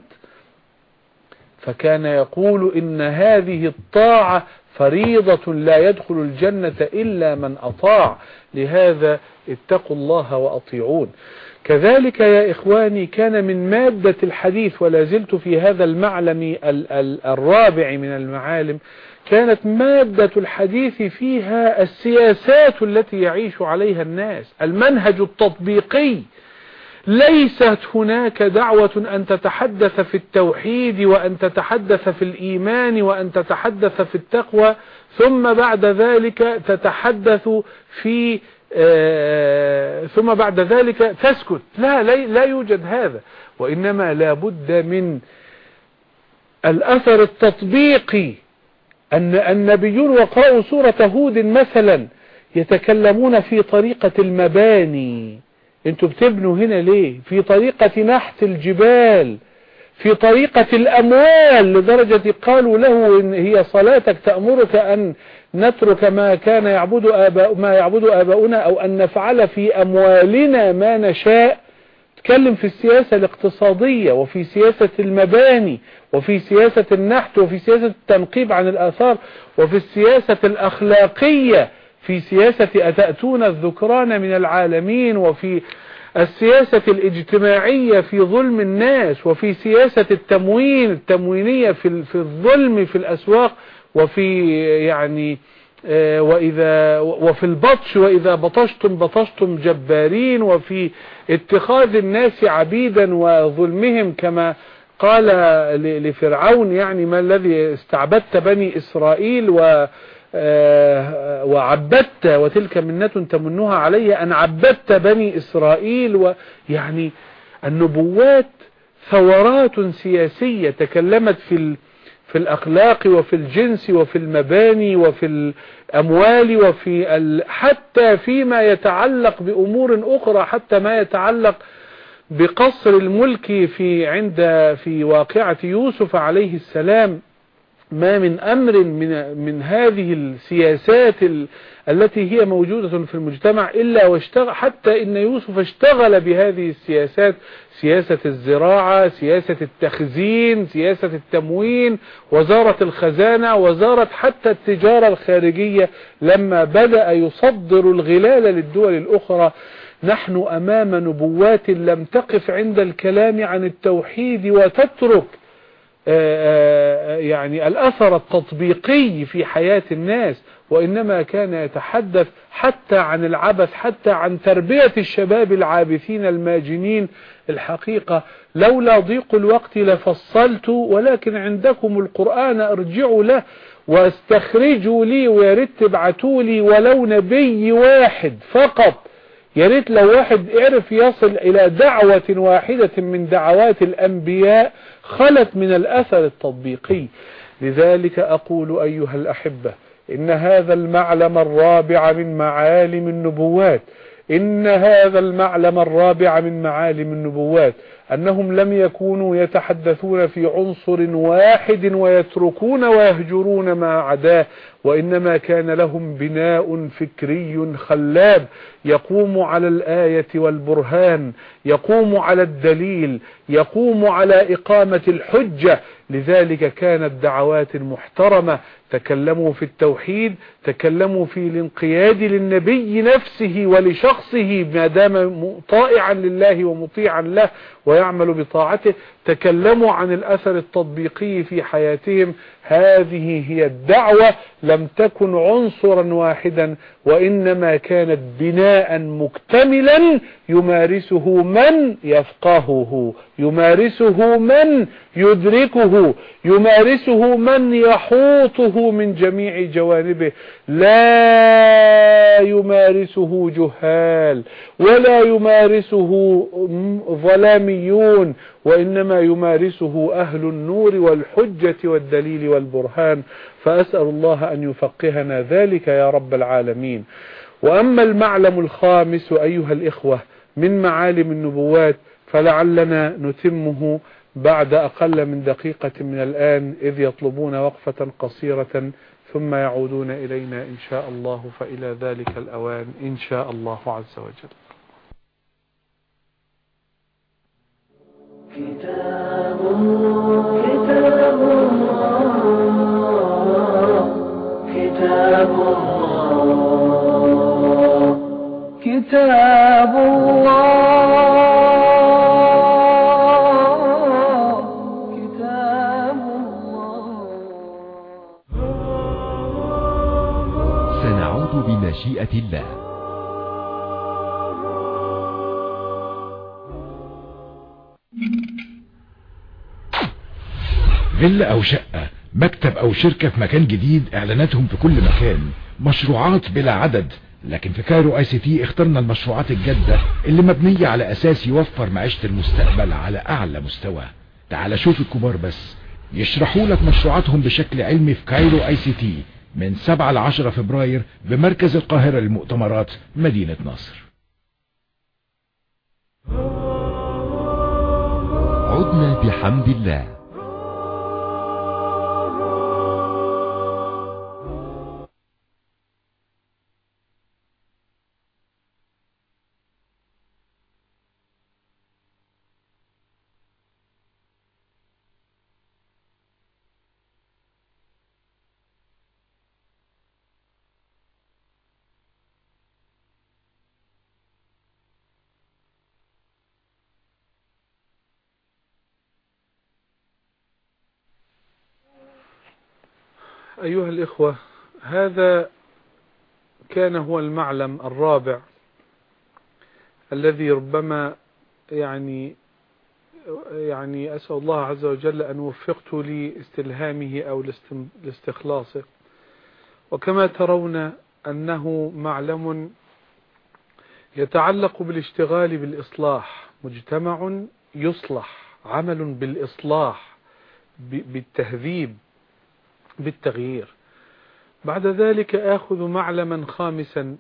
فكان يقول إن هذه الطاعة فريضة لا يدخل الجنة إلا من أطاع، لهذا اتقوا الله وأطيعون. كذلك يا إخواني كان من مادة الحديث، ولا زلت في هذا المعلم الرابع من المعالم، كانت مادة الحديث فيها السياسات التي يعيش عليها الناس، المنهج التطبيقي. ليست هناك دعوة أن تتحدث في التوحيد وأن تتحدث في الإيمان وأن تتحدث في التقوى ثم بعد ذلك تتحدث في آه ثم بعد ذلك تسكت. لا, لا لا يوجد هذا، وإنما لا بد من الأثر التطبيقي. أن النبيون وقرأوا سورة هود مثلا يتكلمون في طريقة المباني، انتوا بتبنوا هنا ليه؟ في طريقة نحت الجبال، في طريقة الأموال، لدرجة قالوا له إن هي صلاتك تأمرك أن نترك ما كان يعبد آباء ما يعبد آباؤنا أو أن نفعل في أموالنا ما نشاء. تكلم في السياسة الاقتصادية وفي سياسة المباني وفي سياسة النحت وفي سياسة التنقيب عن الآثار وفي السياسة الأخلاقية، في سياسة أتأتون الذكران من العالمين، وفي السياسة الاجتماعية في ظلم الناس، وفي سياسة التموين التموينية في في الظلم في الأسواق، وفي يعني وإذا وفي البطش وإذا بطشتم بطشتم جبارين، وفي اتخاذ الناس عبيدا وظلمهم كما قال لفرعون يعني ما الذي استعبدت بني إسرائيل و وعبدت وتلك منة تمنها علي أن عبدت بني إسرائيل. ويعني النبوات ثورات سياسية تكلمت في في الأخلاق وفي الجنس وفي المباني وفي الأموال وفي ال... حتى فيما يتعلق بأمور أخرى، حتى ما يتعلق بقصر الملك في عند في واقعة يوسف عليه السلام. ما من أمر من من هذه السياسات ال... التي هي موجودة في المجتمع إلا واشتغل، حتى إن يوسف اشتغل بهذه السياسات، سياسة الزراعة، سياسة التخزين، سياسة التموين، وزارة الخزانة، وزارة حتى التجارة الخارجية لما بدأ يصدر الغلال للدول الأخرى. نحن أمام نبوات لم تقف عند الكلام عن التوحيد وتترك يعني الأثر التطبيقي في حياة الناس، وإنما كان يتحدث حتى عن العبث، حتى عن تربية الشباب العابثين الماجنين. الحقيقة لولا ضيق الوقت لفصلت، ولكن عندكم القرآن ارجعوا له واستخرجوا لي، وياريت تبعتوا لي ولو نبي واحد فقط، ياريت لو واحد عرف يصل إلى دعوة واحدة من دعوات الأنبياء خلت من الأثر التطبيقي. لذلك أقول أيها الأحبة، إن هذا المعلم الرابع من معالم النبوات، إن هذا المعلم الرابع من معالم النبوات أنهم لم يكونوا يتحدثون في عنصر واحد ويتركون ويهجرون ما عداه، وإنما كان لهم بناء فكري خلاب يقوم على الآية والبرهان، يقوم على الدليل، يقوم على إقامة الحجة. لذلك كانت دعوات محترمة، تكلموا في التوحيد، تكلموا في الانقياد للنبي نفسه ولشخصه ما دام طائعا لله ومطيعا له ويعمل بطاعته، تكلموا عن الأثر التطبيقي في حياتهم. هذه هي الدعوة، لم تكن عنصرا واحدا، وإنما كانت بناء مكتملا يمارسه من يفقهه، يمارسه من يدركه، يمارسه من يحوطه من جميع جوانبه. لا يمارسه جهال ولا يمارسه ظلاميون، وإنما يمارسه أهل النور والحجة والدليل والبرهان. فأسأل الله أن يفقهنا ذلك يا رب العالمين. وأما المعلم الخامس أيها الإخوة من معالم النبوات فلعلنا نتمه بعد أقل من دقيقة من الآن، إذ يطلبون وقفة قصيرة ثم يعودون إلينا إن شاء الله، فإلى ذلك الأوان إن شاء الله عز وجل. كتاب الله كتاب الله كتاب الله كتاب الله كتاب الله. سنعود بمشيئة الله. فيلا او شقة، مكتب او شركة في مكان جديد، اعلاناتهم في كل مكان، مشروعات بلا عدد. لكن في كايرو اي سي تي اخترنا المشروعات الجادة اللي مبنية على اساس يوفر معيشة المستقبل على اعلى مستوى. تعال شوف الكبار بس يشرحوا لك مشروعاتهم بشكل علمي في كايرو اي سي تي من سبعة لعشرة فبراير بمركز القاهرة للمؤتمرات مدينة نصر. عدنا بحمد الله. أيها الإخوة، هذا كان هو المعلم الرابع الذي ربما يعني يعني أسأل الله عز وجل أن وفقت لاستلهامه أو لاستخلاصه. وكما ترون أنه معلم يتعلق بالاشتغال بالإصلاح، مجتمع يصلح، عمل بالإصلاح، بالتهذيب، بالتغيير. بعد ذلك آخذ معلما خامسا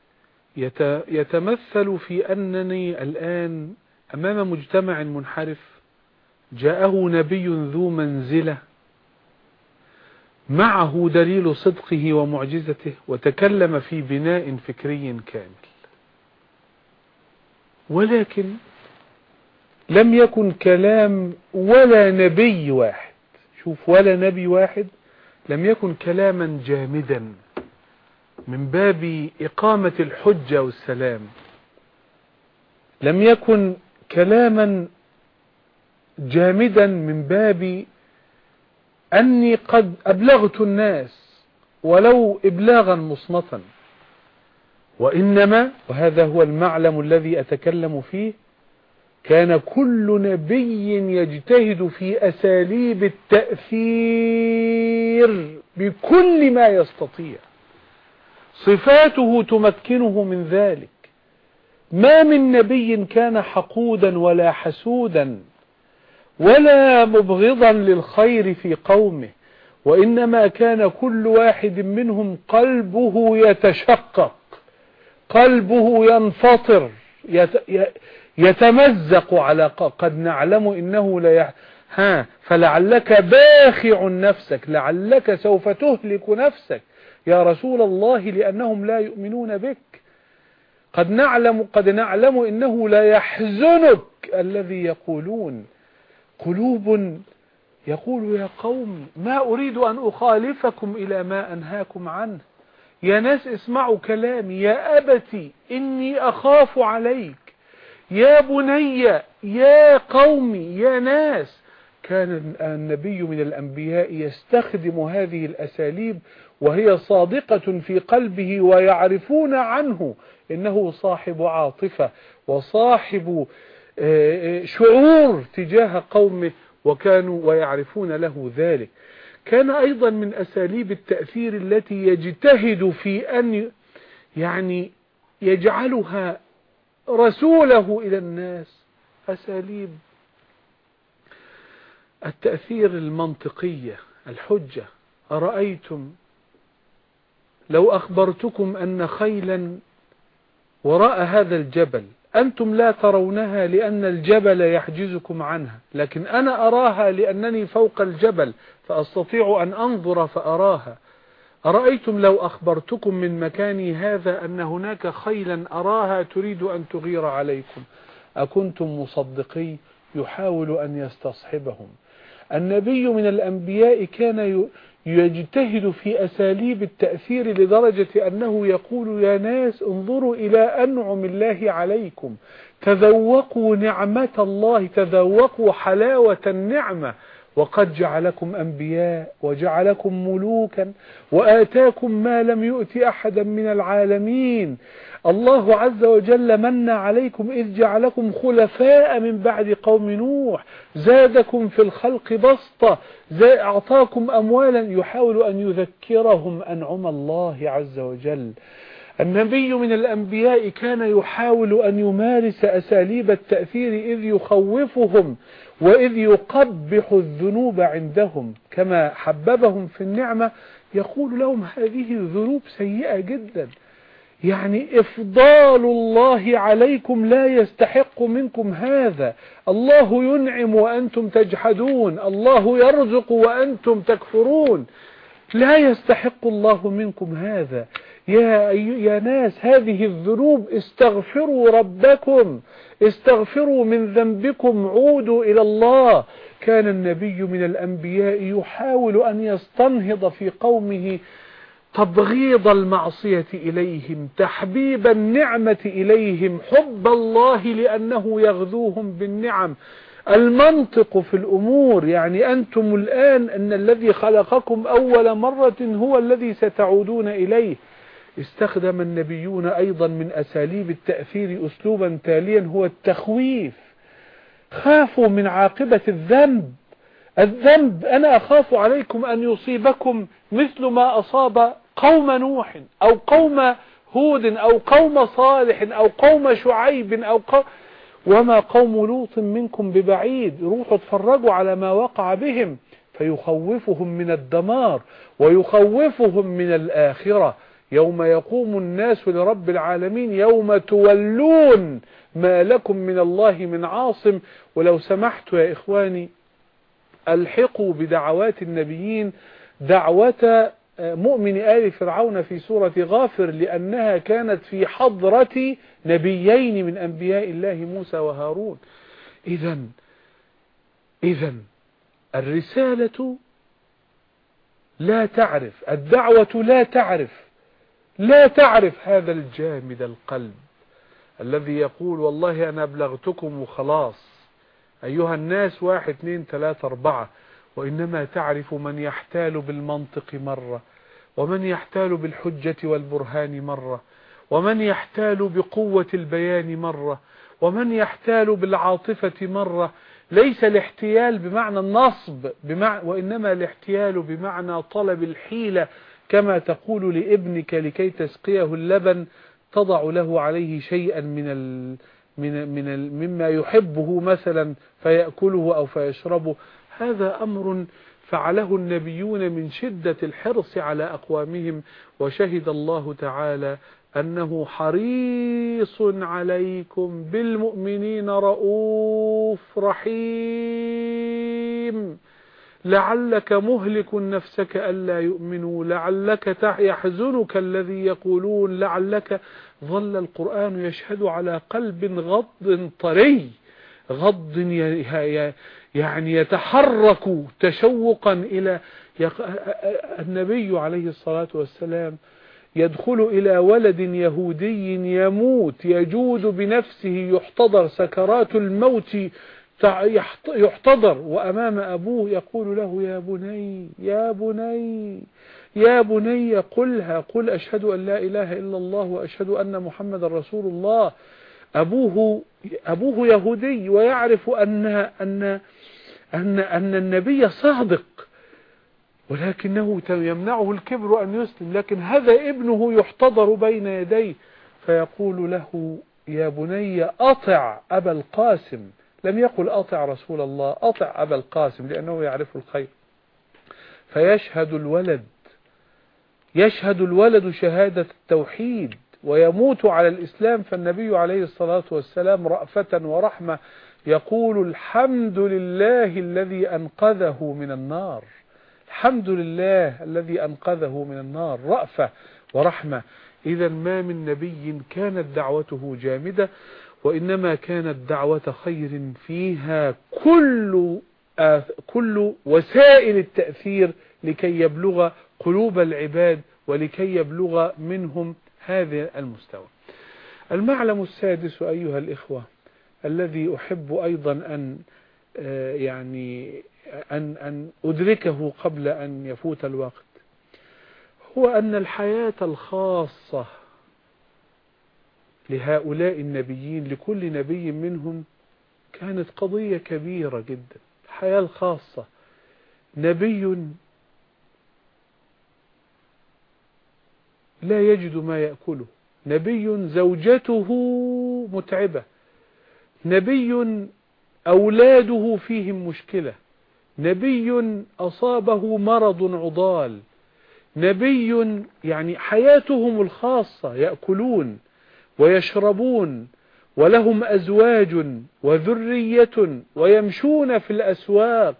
يتمثل في أنني الآن أمام مجتمع منحرف جاءه نبي ذو منزلة معه دليل صدقه ومعجزته، وتكلم في بناء فكري كامل، ولكن لم يكن كلام ولا نبي واحد، شوف، ولا نبي واحد، لم يكن كلاما جامدا من باب إقامة الحجة والسلام، لم يكن كلاما جامدا من باب أني قد أبلغت الناس ولو إبلاغا مصمتا، وإنما وهذا هو المعلم الذي أتكلم فيه، كان كل نبي يجتهد في أساليب التأثير بكل ما يستطيع، صفاته تمكنه من ذلك. ما من نبي كان حقودا ولا حسودا ولا مبغضا للخير في قومه، وإنما كان كل واحد منهم قلبه يتشقق، قلبه ينفطر، يتمزق على قد نعلم إنه لا يح... ها فلعلك باخع نفسك، لعلك سوف تهلك نفسك يا رسول الله لأنهم لا يؤمنون بك. قد نعلم قد نعلم إنه لا يحزنك الذي يقولون. قلوب يقول يا قوم ما أريد أن أخالفكم إلى ما أنهاكم عنه، يا ناس اسمعوا كلامي، يا أبتي إني أخاف عليك، يا بني، يا قومي، يا ناس. كان النبي من الأنبياء يستخدم هذه الأساليب وهي صادقة في قلبه، ويعرفون عنه إنه صاحب عاطفة وصاحب شعور تجاه قومه، وكانوا ويعرفون له ذلك. كان أيضا من أساليب التأثير التي يجتهد في أن يعني يجعلها رسوله إلى الناس أساليب التأثير المنطقية، الحجة. أرأيتم لو أخبرتكم أن خيلا وراء هذا الجبل أنتم لا ترونها لأن الجبل يحجزكم عنها، لكن أنا أراها لأنني فوق الجبل فأستطيع أن أنظر فأراها. أرأيتم لو أخبرتكم من مكاني هذا أن هناك خيلا أراها تريد أن تغير عليكم أكنتم مصدقي؟ يحاول أن يستصحبهم. النبي من الأنبياء كان يجتهد في أساليب التأثير لدرجة أنه يقول يا ناس انظروا إلى أنعم الله عليكم، تذوقوا نعمة الله، تذوقوا حلاوة النعمة، وقد جعلكم أنبياء وجعلكم ملوكا وآتاكم ما لم يؤت أحدا من العالمين. الله عز وجل من عليكم إذ جعلكم خلفاء من بعد قوم نوح، زادكم في الخلق بسطة، أعطاكم أموالا. يحاول أن يذكرهم أنعم الله عز وجل. النبي من الأنبياء كان يحاول أن يمارس أساليب التأثير إذ يخوفهم وإذ يقبح الذنوب عندهم، كما حببهم في النعمة يقول لهم هذه ذنوب سيئة جدا، يعني إفضال الله عليكم لا يستحق منكم هذا، الله ينعم وأنتم تجحدون، الله يرزق وأنتم تكفرون، لا يستحق الله منكم هذا. يا, يا ناس هذه الذنوب استغفروا ربكم، استغفروا من ذنبكم، عودوا إلى الله. كان النبي من الأنبياء يحاول أن يستنهض في قومه تبغيض المعصية إليهم، تحبيب النعمة إليهم، حب الله لأنه يغذوهم بالنعم. المنطق في الأمور، يعني أنتم الآن أن الذي خلقكم أول مرة هو الذي ستعودون إليه. استخدم النبيون أيضا من أساليب التأثير أسلوبا تاليا هو التخويف. خافوا من عاقبة الذنب. الذنب أنا أخاف عليكم أن يصيبكم مثل ما أصاب قوم نوح أو قوم هود أو قوم صالح أو قوم شعيب أو قوم وما قوم لوط منكم ببعيد. روحوا اتفرجوا على ما وقع بهم، فيخوفهم من الدمار ويخوفهم من الآخرة. يوم يقوم الناس لرب العالمين يوم تولون ما لكم من الله من عاصم. ولو سمحت يا إخواني ألحقوا بدعوات النبيين دعوة مؤمن آل فرعون في سورة غافر، لأنها كانت في حضرة نبيين من أنبياء الله موسى وهارون. إذن إذن الرسالة لا تعرف، الدعوة لا تعرف لا تعرف هذا الجامد القلب الذي يقول والله أنا أبلغتكم وخلاص أيها الناس واحد اثنين ثلاثة أربعة، وإنما تعرف من يحتال بالمنطق مرة، ومن يحتال بالحجة والبرهان مرة، ومن يحتال بقوة البيان مرة، ومن يحتال بالعاطفة مرة. ليس الاحتيال بمعنى النصب بمعنى، وإنما الاحتيال بمعنى طلب الحيلة، كما تقول لابنك لكي تسقيه اللبن تضع له عليه شيئا من ال من من ال مما يحبه مثلا فيأكله أو فيشربه. هذا أمر فعله النبيون من شدة الحرص على أقوامهم، وشهد الله تعالى أنه حريص عليكم بالمؤمنين رؤوف رحيم. لعلك مهلك نفسك ألا يؤمنوا، لعلك يحزنك الذي يقولون، لعلك. ظل القرآن يشهد على قلب غض طري، غض يعني يتحرك تشوقا إلى النبي عليه الصلاة والسلام يدخل إلى ولد يهودي يموت يجود بنفسه، يحتضر سكرات الموت يحتضر، وأمام أبوه يقول له يا بني يا بني يا بني قلها، قل أشهد أن لا إله إلا الله وأشهد أن محمد رسول الله. أبوه أبوه يهودي ويعرف أن أن أن أن النبي صادق، ولكنه يمنعه الكبر أن يسلم، لكن هذا ابنه يحتضر بين يديه، فيقول له يا بني أطع أبا القاسم. لم يقل أطع رسول الله، أطع أبا القاسم، لأنه يعرف الخير. فيشهد الولد يشهد الولد شهادة التوحيد ويموت على الإسلام. فالنبي عليه الصلاة والسلام رأفة ورحمة يقول الحمد لله الذي أنقذه من النار، الحمد لله الذي أنقذه من النار، رأفة ورحمة. إذا ما من نبي كانت دعوته جامدة، وإنما كانت دعوة خير فيها كل كل وسائل التأثير لكي يبلغ قلوب العباد ولكي يبلغ منهم هذا المستوى. المعلم السادس أيها الإخوة الذي أحب أيضا أن يعني أن أن أدركه قبل أن يفوت الوقت، هو أن الحياة الخاصة لهؤلاء النبيين لكل نبي منهم كانت قضية كبيرة جدا. الحياة الخاصة، نبي لا يجد ما يأكله، نبي زوجته متعبة، نبي أولاده فيهم مشكلة، نبي أصابه مرض عضال، نبي يعني حياتهم الخاصة، يأكلون ويشربون ولهم أزواج وذرية ويمشون في الأسواق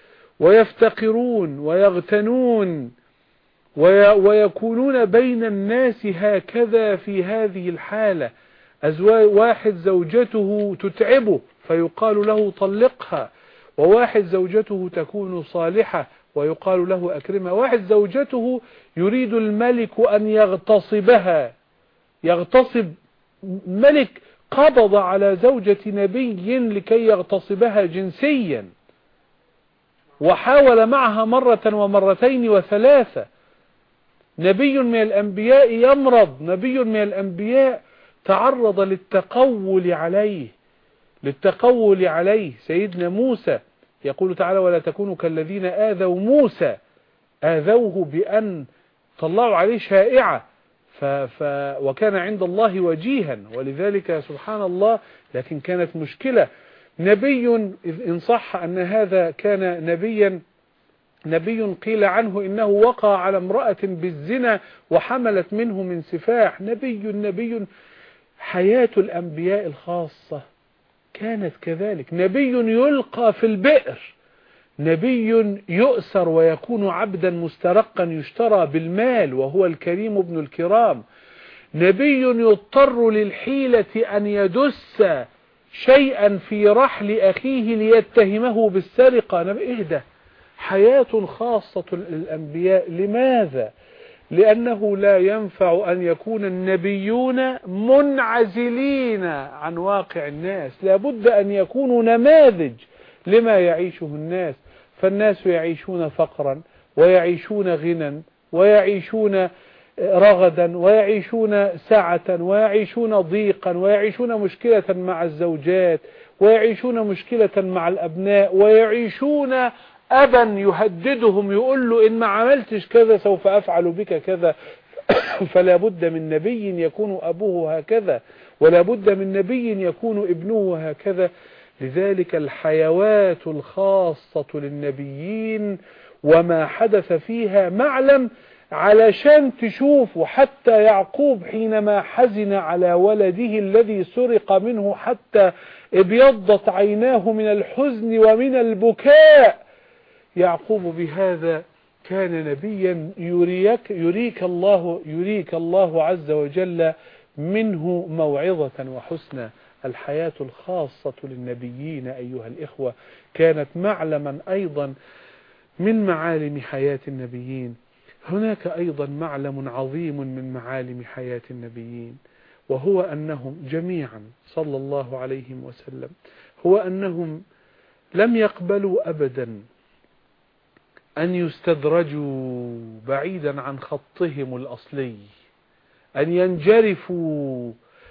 ويفتقرون ويغتنون ويكونون بين الناس هكذا في هذه الحالة. أزواج واحد زوجته تتعبه فيقال له طلقها، وواحد زوجته تكون صالحة ويقال له أكرمها، واحد زوجته يريد الملك أن يغتصبها، يغتصب ملك قبض على زوجة نبي لكي يغتصبها جنسيا، وحاول معها مرة ومرتين وثلاثة. نبي من الأنبياء يمرض، نبي من الأنبياء تعرض للتقول عليه للتقول عليه سيدنا موسى يقول تعالى ولا تكونوا كالذين آذوا موسى، آذوه بأن طلعوا عليه شائعة ف ف وكان عند الله وجيها، ولذلك سبحان الله لكن كانت مشكلة. نبي إن صح أن هذا كان نبيا نبي قيل عنه إنه وقع على امرأة بالزنا وحملت منه من سفاح، نبي نبي حياة الأنبياء الخاصة كانت كذلك. نبي يلقى في البئر، نبي يؤسر ويكون عبدا مسترقا يشترى بالمال وهو الكريم ابن الكرام، نبي يضطر للحيلة أن يدس شيئا في رحل أخيه ليتهمه بالسرقة. اهدى، حياة خاصة للأنبياء. لماذا؟ لأنه لا ينفع أن يكون النبيون منعزلين عن واقع الناس، لابد أن يكونوا نماذج لما يعيشه الناس. فالناس يعيشون فقرا ويعيشون غنى ويعيشون رغدا ويعيشون سعة ويعيشون ضيقا ويعيشون مشكلة مع الزوجات ويعيشون مشكلة مع الأبناء ويعيشون أبا يهددهم يقول له إن ما عملتش كذا سوف أفعل بك كذا. فلا بد من نبي يكون أبوه هكذا ولا بد من نبي يكون ابنه هكذا. لذلك الحيوات الخاصة للنبيين وما حدث فيها معلم علشان تشوفوا حتى يعقوب حينما حزن على ولده الذي سرق منه حتى ابيضت عيناه من الحزن ومن البكاء. يعقوب بهذا كان نبيا يريك, يريك, الله, يريك الله عز وجل منه موعظة وحسنى. الحياة الخاصة للنبيين أيها الإخوة كانت معلما أيضا من معالم حياة النبيين. هناك أيضا معلم عظيم من معالم حياة النبيين وهو أنهم جميعا صلى الله عليه وسلم هو أنهم لم يقبلوا أبدا أن يستدرجوا بعيدا عن خطهم الأصلي، أن ينجرفوا.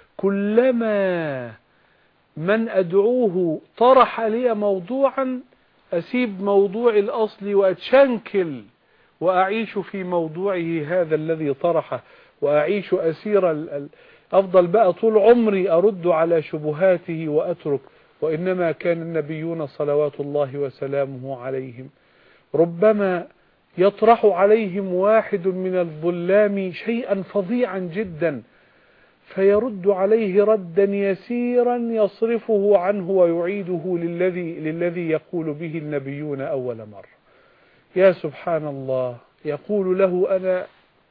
كلما من أدعوه طرح لي موضوعا أسيب موضوع الأصل وأتشنكل وأعيش في موضوعه هذا الذي طرحه وأعيش أسير أفضل بقى طول عمري أرد على شبهاته وأترك. وإنما كان النبيون صلوات الله وسلامه عليهم ربما يطرح عليهم واحد من الظلام شيئا فظيعا جدا فيرد عليه ردا يسيرا يصرفه عنه ويعيده للذي, للذي يقول به النبيون أول مرة. يا سبحان الله، يقول له أنا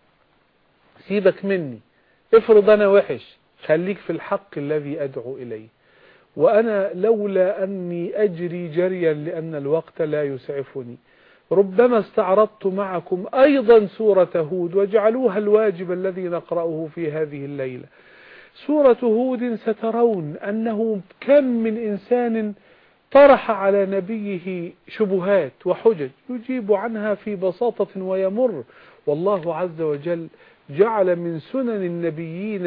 سيبك مني، افرض أنا وحش، خليك في الحق الذي أدعو إليه، وأنا لولا أني أجري جريا لأن الوقت لا يسعفني ربما استعرضت معكم أيضا سورة هود واجعلوها الواجب الذي نقرأه في هذه الليلة. سورة هود سترون أنه كم من إنسان طرح على نبيه شبهات وحجج يجيب عنها في بساطة ويمر. والله عز وجل جعل من سنن النبيين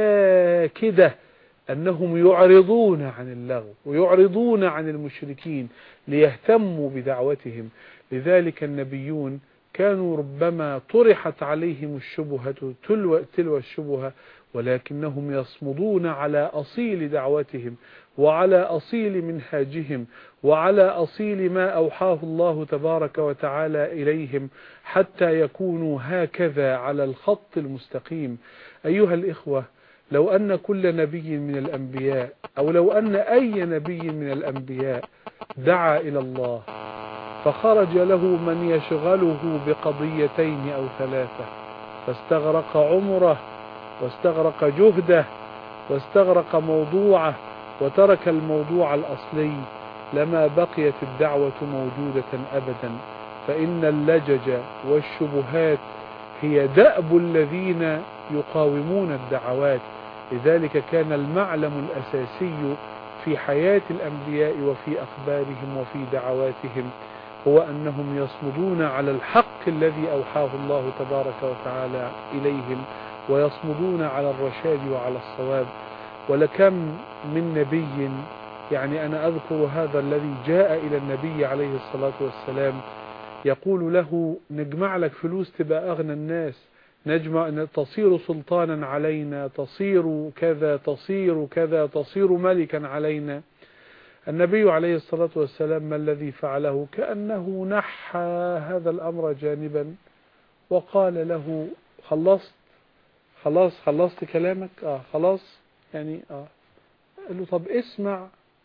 الآكدة أنهم يعرضون عن اللغو ويعرضون عن المشركين ليهتموا بدعوتهم. لذلك النبيون كانوا ربما طرحت عليهم الشبهة تلو, تلو الشبهة ولكنهم يصمدون على أصيل دعوتهم وعلى أصيل منهاجهم وعلى أصيل ما أوحاه الله تبارك وتعالى إليهم حتى يكونوا هكذا على الخط المستقيم. أيها الإخوة، لو أن كل نبي من الأنبياء أو لو أن أي نبي من الأنبياء دعا إلى الله فخرج له من يشغله بقضيتين أو ثلاثة فاستغرق عمره واستغرق جهده واستغرق موضوعه وترك الموضوع الأصلي لما بقيت الدعوة موجودة أبدا. فإن اللجج والشبهات هي دأب الذين يقاومون الدعوات. لذلك كان المعلم الأساسي في حياة الأنبياء وفي أخبارهم وفي دعواتهم هو أنهم يصمدون على الحق الذي أوحاه الله تبارك وتعالى إليهم ويصمدون على الرشاد وعلى الصواب. ولكم من نبي، يعني أنا أذكر هذا الذي جاء إلى النبي عليه الصلاة والسلام يقول له نجمع لك فلوس تبقى أغنى الناس، نجمع تصير سلطانا علينا، تصير كذا تصير كذا تصير ملكا علينا. النبي عليه الصلاة والسلام ما الذي فعله؟ كأنه نحى هذا الأمر جانبا وقال له خلصت خلاص خلصت كلامك؟ آه خلاص يعني آه قال له طب اسمع،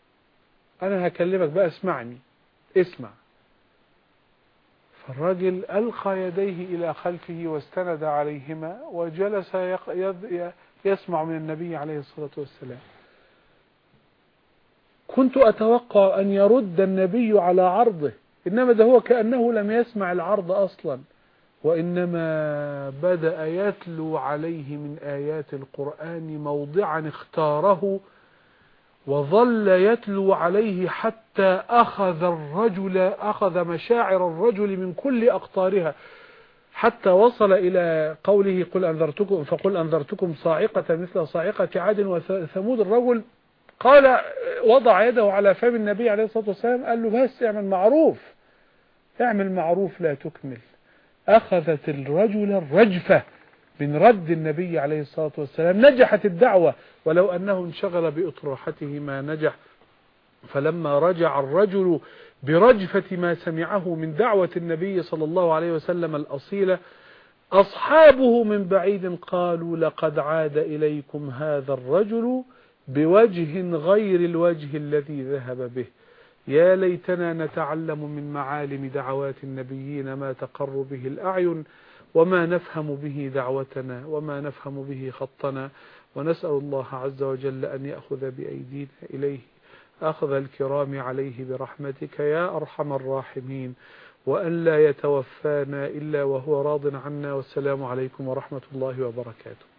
أنا هكلمك بقى، اسمعني اسمع. فالرجل ألقى يديه إلى خلفه واستند عليهما وجلس يسمع من النبي عليه الصلاة والسلام. كنت أتوقع أن يرد النبي على عرضه، إنما ده هو كأنه لم يسمع العرض أصلا، وإنما بدأ يتلو عليه من آيات القرآن موضعا اختاره وظل يتلو عليه حتى أخذ الرجل أخذ مشاعر الرجل من كل أقطارها، حتى وصل إلى قوله قل أنذرتكم فقل أنذرتكم صاعقة مثل صاعقة عاد وثمود. الرجل قال وضع يده على فم النبي عليه الصلاة والسلام قال له بس اعمل معروف، اعمل معروف لا تكمل. أخذت الرجل الرجفة من رد النبي عليه الصلاة والسلام. نجحت الدعوة، ولو أنه انشغل بأطروحته ما نجح. فلما رجع الرجل برجفة ما سمعه من دعوة النبي صلى الله عليه وسلم الأصيلة، أصحابه من بعيد قالوا لقد عاد إليكم هذا الرجل بوجه غير الوجه الذي ذهب به. يا ليتنا نتعلم من معالم دعوات النبيين ما تقر به الأعين، وما نفهم به دعوتنا، وما نفهم به خطنا. ونسأل الله عز وجل أن يأخذ بأيدينا إليه أخذ الكرام عليه برحمتك يا أرحم الراحمين، وأن لا يتوفانا إلا وهو راض عنا. والسلام عليكم ورحمة الله وبركاته.